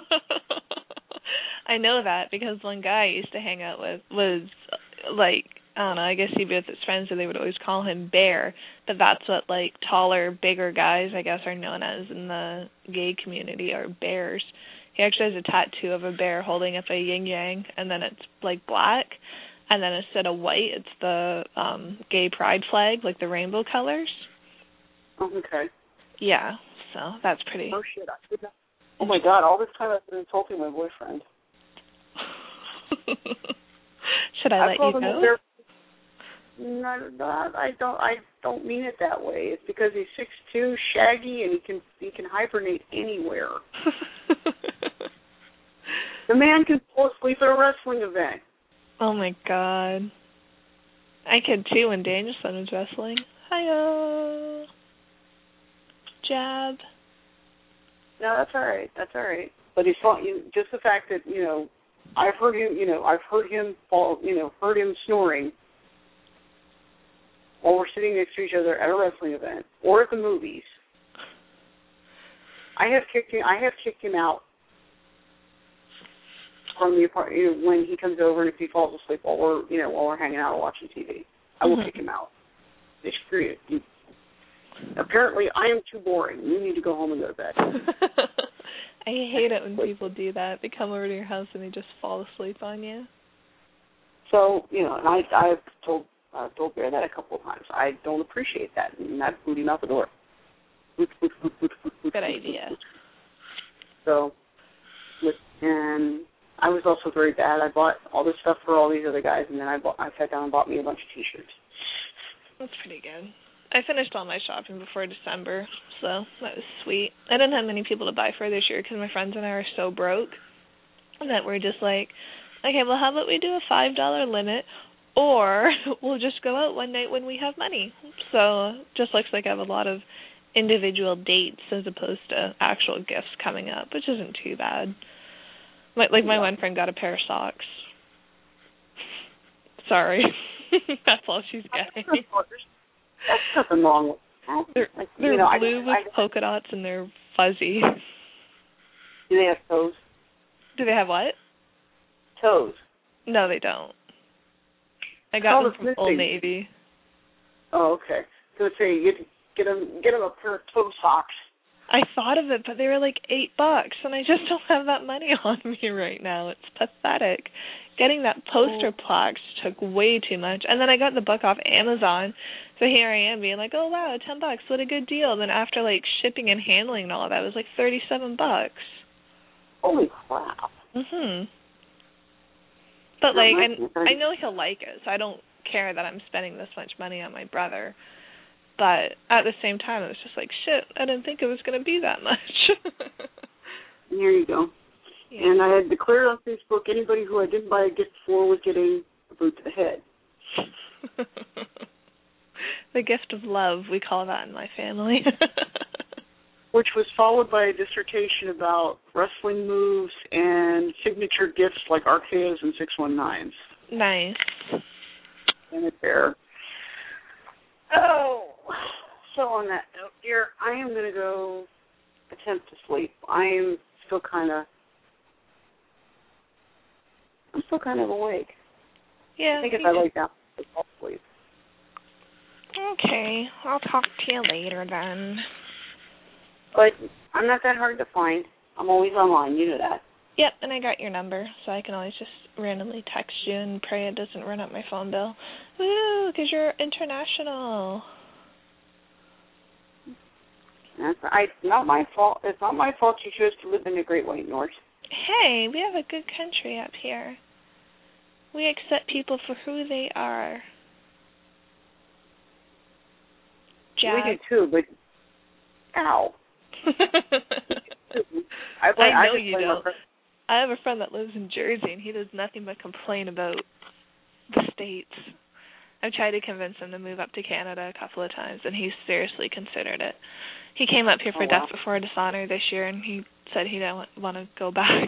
F: I know that because one guy I used to hang out with was, like, I don't know, I guess he'd be with his friends, so they would always call him Bear, but that's what, like, taller, bigger guys, I guess, are known as in the gay community, are bears. He actually has a tattoo of a bear holding up a yin-yang, and then it's, like, black, and then instead of white, it's the gay pride flag, like the rainbow colors.
A: Oh, okay.
F: Yeah, so that's pretty...
A: Oh, shit, I did not... Oh, my God, all this time I've been insulting my boyfriend.
F: Should I let you go?
A: No, I don't mean it that way. It's because he's 6'2", shaggy, and he can hibernate anywhere. The man can fall asleep at a wrestling event.
F: Oh my God. I could too when Danielson was wrestling. Hiya. Jab.
A: No, that's all right. That's all right. But he's just the fact that I've heard him fall. Heard him snoring while we're sitting next to each other at a wrestling event or at the movies. I have kicked him out from the apartment when he comes over, and if he falls asleep while we're hanging out or watching TV, I will kick him out. It's screw you. Apparently, I am too boring. You need to go home and go to bed.
F: I hate it when people do that. They come over to your house and they just fall asleep on you.
A: So, and I've told Bear that a couple of times. I don't appreciate that, and I've booted him out the door.
F: Good idea.
A: So, and I was also very bad. I bought all this stuff for all these other guys, and then I sat down and bought me a bunch of T-shirts.
F: That's pretty good. I finished all my shopping before December, so that was sweet. I didn't have many people to buy for this year because my friends and I are so broke that we're just like, okay, well, how about we do a $5 limit, or we'll just go out one night when we have money. So just looks like I have a lot of individual dates as opposed to actual gifts coming up, which isn't too bad. My one friend got a pair of socks. Sorry. That's all she's getting.
A: That's nothing wrong with that.
F: They're blue with polka dots and they're fuzzy.
A: Do they have toes?
F: Do they have what?
A: Toes.
F: No, they don't. I got them from Old Navy.
A: Oh, okay. So you get them a pair of toe socks.
F: I thought of it, but they were like $8, and I just don't have that money on me right now. It's pathetic. Getting that poster plaques took way too much, and then I got the book off Amazon, so here I am being like, oh wow, $10, what a good deal. Then after like shipping and handling and all that, it was like $37.
A: Holy crap.
F: Mhm. But like, I know he'll like it, so I don't care that I'm spending this much money on my brother. But at the same time, it was just like, shit, I didn't think it was going to be that much.
A: There you go. Yeah. And I had declared on Facebook anybody who I didn't buy a gift for was getting a boot to the head.
F: The gift of love, we call that in my family.
A: Which was followed by a dissertation about wrestling moves and signature gifts like RKOs and 619s.
F: Nice.
A: And a pair. Oh, so on that note, dear, I am going to go attempt to sleep. I'm still kind of awake.
F: Yeah.
A: I think if I lay down, I'll sleep.
F: Okay, I'll talk to you later then.
A: But I'm not that hard to find. I'm always online, you know that.
F: Yep, and I got your number, so I can always just randomly text you and pray it doesn't run up my phone bill. Woo, because you're international.
A: It's not my fault. It's not my fault you chose to live in the Great White North.
F: Hey, we have a good country up here. We accept people for who they are. Jack.
A: We do too, but ow.
F: I know you don't. I have a friend that lives in Jersey, and he does nothing but complain about the States. I've tried to convince him to move up to Canada a couple of times, and he's seriously considered it. He came up here for Death Before Dishonor this year, and he said he didn't want to go back.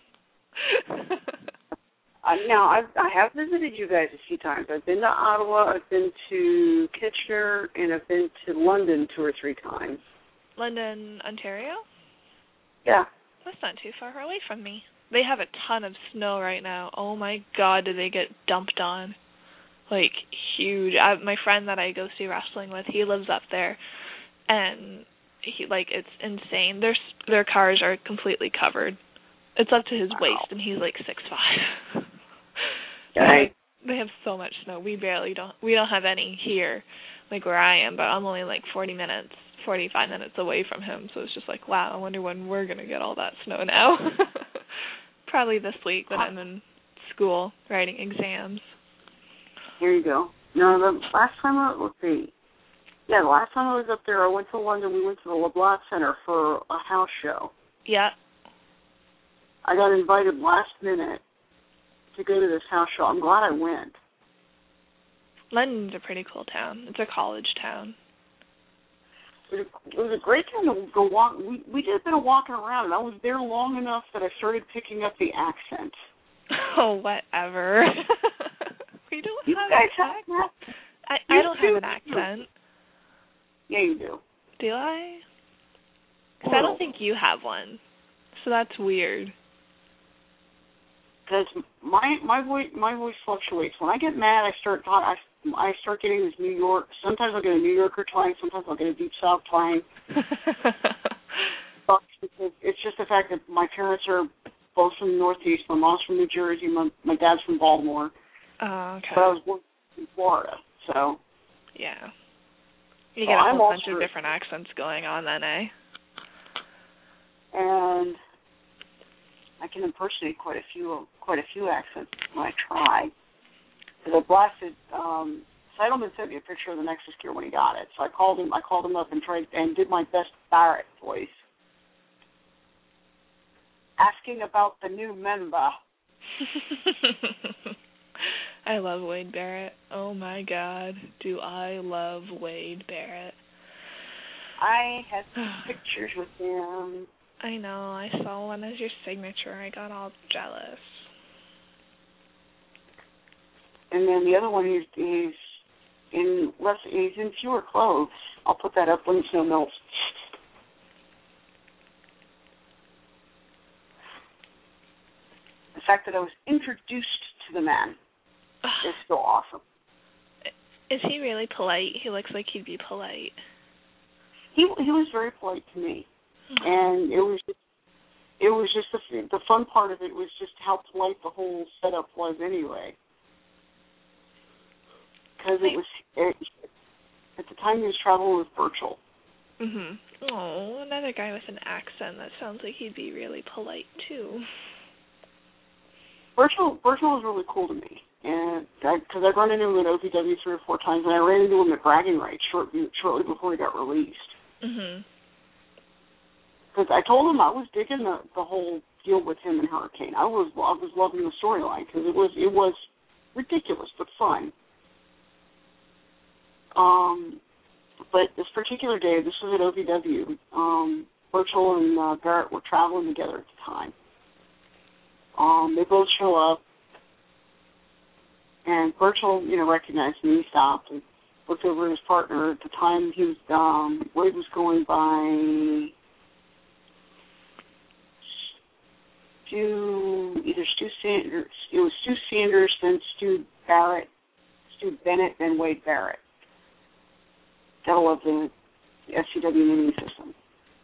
A: Now, I have visited you guys a few times. I've been to Ottawa, I've been to Kitchener, and I've been to London 2 or 3 times.
F: London, Ontario?
A: Yeah.
F: That's not too far away from me. They have a ton of snow right now. Oh, my God, do they get dumped on. like huge. My friend that I go see wrestling with, he lives up there, and he like it's insane. Their cars are completely covered. It's up to his waist, and he's like 6'5".
A: Right.
F: They have so much snow. We don't have any here, like where I am, but I'm only like 45 minutes away from him, so it's just like, wow, I wonder when we're going to get all that snow now. Probably this week when I'm in school writing exams.
A: Here you go. No, the last time the last time I was up there, I went to London. We went to the LeBlanc Center for a house show.
F: Yeah.
A: I got invited last minute to go to this house show. I'm glad I went.
F: London's a pretty cool town. It's a college town.
A: It was a great time to go walk. We did a bit of walking around, and I was there long enough that I started picking up the accent.
F: Oh, whatever. We don't
A: you
F: have
A: guys
F: an
A: have
F: accent. I don't have an accent.
A: Yeah, you do.
F: Do I? Because I don't think you have one. So that's weird.
A: Because my voice fluctuates. When I get mad, I start getting this New York. Sometimes I'll get a New Yorker twang. Sometimes I'll get a deep South twang. But it's just the fact that my parents are both from the Northeast. My mom's from New Jersey. My dad's from Baltimore.
F: Oh, okay.
A: But I was born in Florida, so.
F: Yeah. You get a whole bunch of different accents going on then, eh?
A: And I can impersonate quite a few accents when I try. Because I blasted. Seidelman sent me a picture of the Nexus gear when he got it, so I called him up and did my best Barrett voice, asking about the new member.
F: I love Wade Barrett. Oh my God, do I love Wade Barrett.
A: I had pictures with him.
F: I know, I saw one as your signature. I got all jealous.
A: And then the other one, he's in fewer clothes. I'll put that up when the snow melts. The fact that I was introduced to the man is still awesome.
F: Is he really polite? He looks like he'd be polite.
A: He was very polite to me. And it was just the fun part of it was just how polite the whole setup was anyway. Because at the time he was traveling with Virgil.
F: Mhm. Oh, another guy with an accent. That sounds like he'd be really polite too.
A: Virgil was really cool to me, and because I've run into him at OVW 3 or 4 times, and I ran into him at Bragging Rights shortly before he got released.
F: Mhm.
A: Because I told him I was digging the whole deal with him and Hurricane. I was loving the storyline because it was ridiculous but fun. But this particular day, this was at OVW. Virgil and Barrett were traveling together at the time. They both show up, and Virgil, recognized me. He stopped and looked over at his partner. At the time, he was Wade was going by Stu Sanders. It was Stu Sanders, then Stu Bennett, then Wade Barrett. Gotta love the SCW naming system.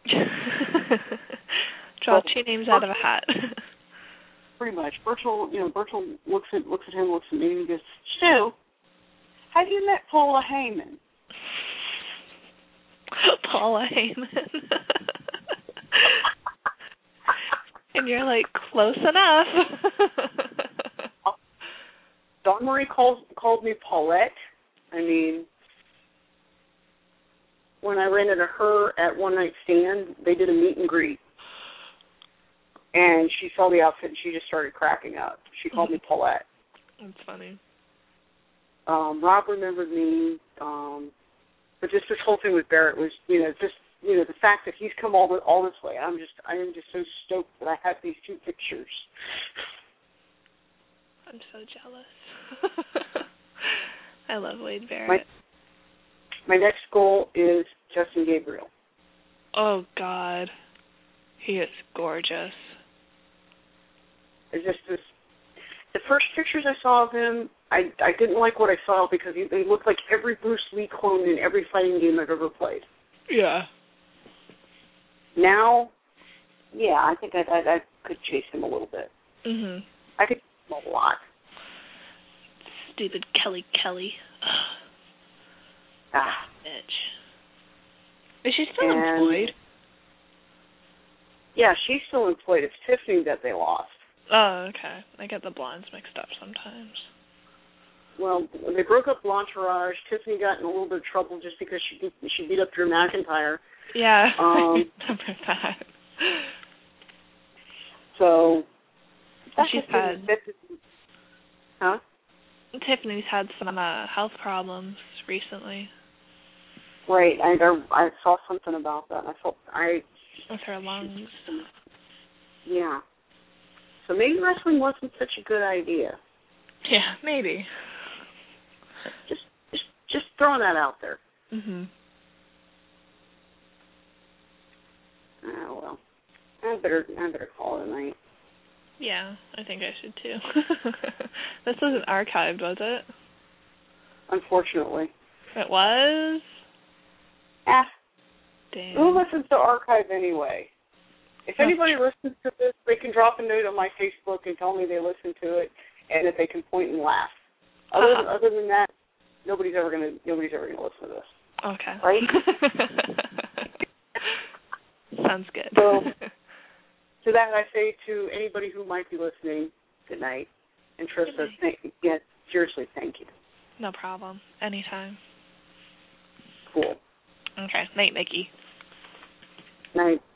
F: Draw 2 names out of a hat.
A: Pretty much. Virgil looks at him, looks at me, and goes, "Stu, have you met Paula Heyman?"
F: Paula Heyman. And you're like, close enough.
A: Dawn Marie called me Paulette. I mean, when I ran into her at One Night Stand, they did a meet and greet. And she saw the outfit and she just started cracking up. She called me Paulette.
F: That's funny.
A: Rob remembered me. But just this whole thing with Barrett was, the fact that he's come all this way. I am just so stoked that I have these 2 pictures.
F: I'm so jealous. I love Wade Barrett.
A: My next goal is Justin Gabriel.
F: Oh, God. He is gorgeous.
A: It's just the first pictures I saw of him, I didn't like what I saw because they looked like every Bruce Lee clone in every fighting game I've ever played.
F: Yeah.
A: Now, yeah, I think I could chase him a little bit.
F: Mhm.
A: I could chase him a lot.
F: Stupid Kelly.
A: Ah.
F: Bitch. Is she still employed?
A: Yeah, she's still employed. It's Tiffany that they lost.
F: Oh, okay. I get the blondes mixed up sometimes.
A: Well, they broke up L'Entourage. Tiffany got in a little bit of trouble just because she beat up Drew McIntyre.
F: Yeah, I remember that.
A: So,
F: she's had...
A: Huh?
F: Tiffany's had some health problems recently.
A: Right, I saw something about that.
F: With her lungs.
A: Yeah. So maybe wrestling wasn't such a good idea.
F: Yeah, maybe.
A: Just throwing that out there.
F: Mhm.
A: Oh well, I better call it a night.
F: Yeah, I think I should too. This wasn't archived, was it?
A: Unfortunately.
F: It was? Damn.
A: Who listens to archive anyway? If anybody listens to this, they can drop a note on my Facebook and tell me they listened to it and that they can point and laugh. Other than that, nobody's ever gonna listen to this.
F: Okay.
A: Right?
F: Sounds good.
A: So to that I say to anybody who might be listening, good night. And Trista, seriously, thank you.
F: No problem. Anytime.
A: Cool.
F: Okay. Night, Nikki.
A: Night.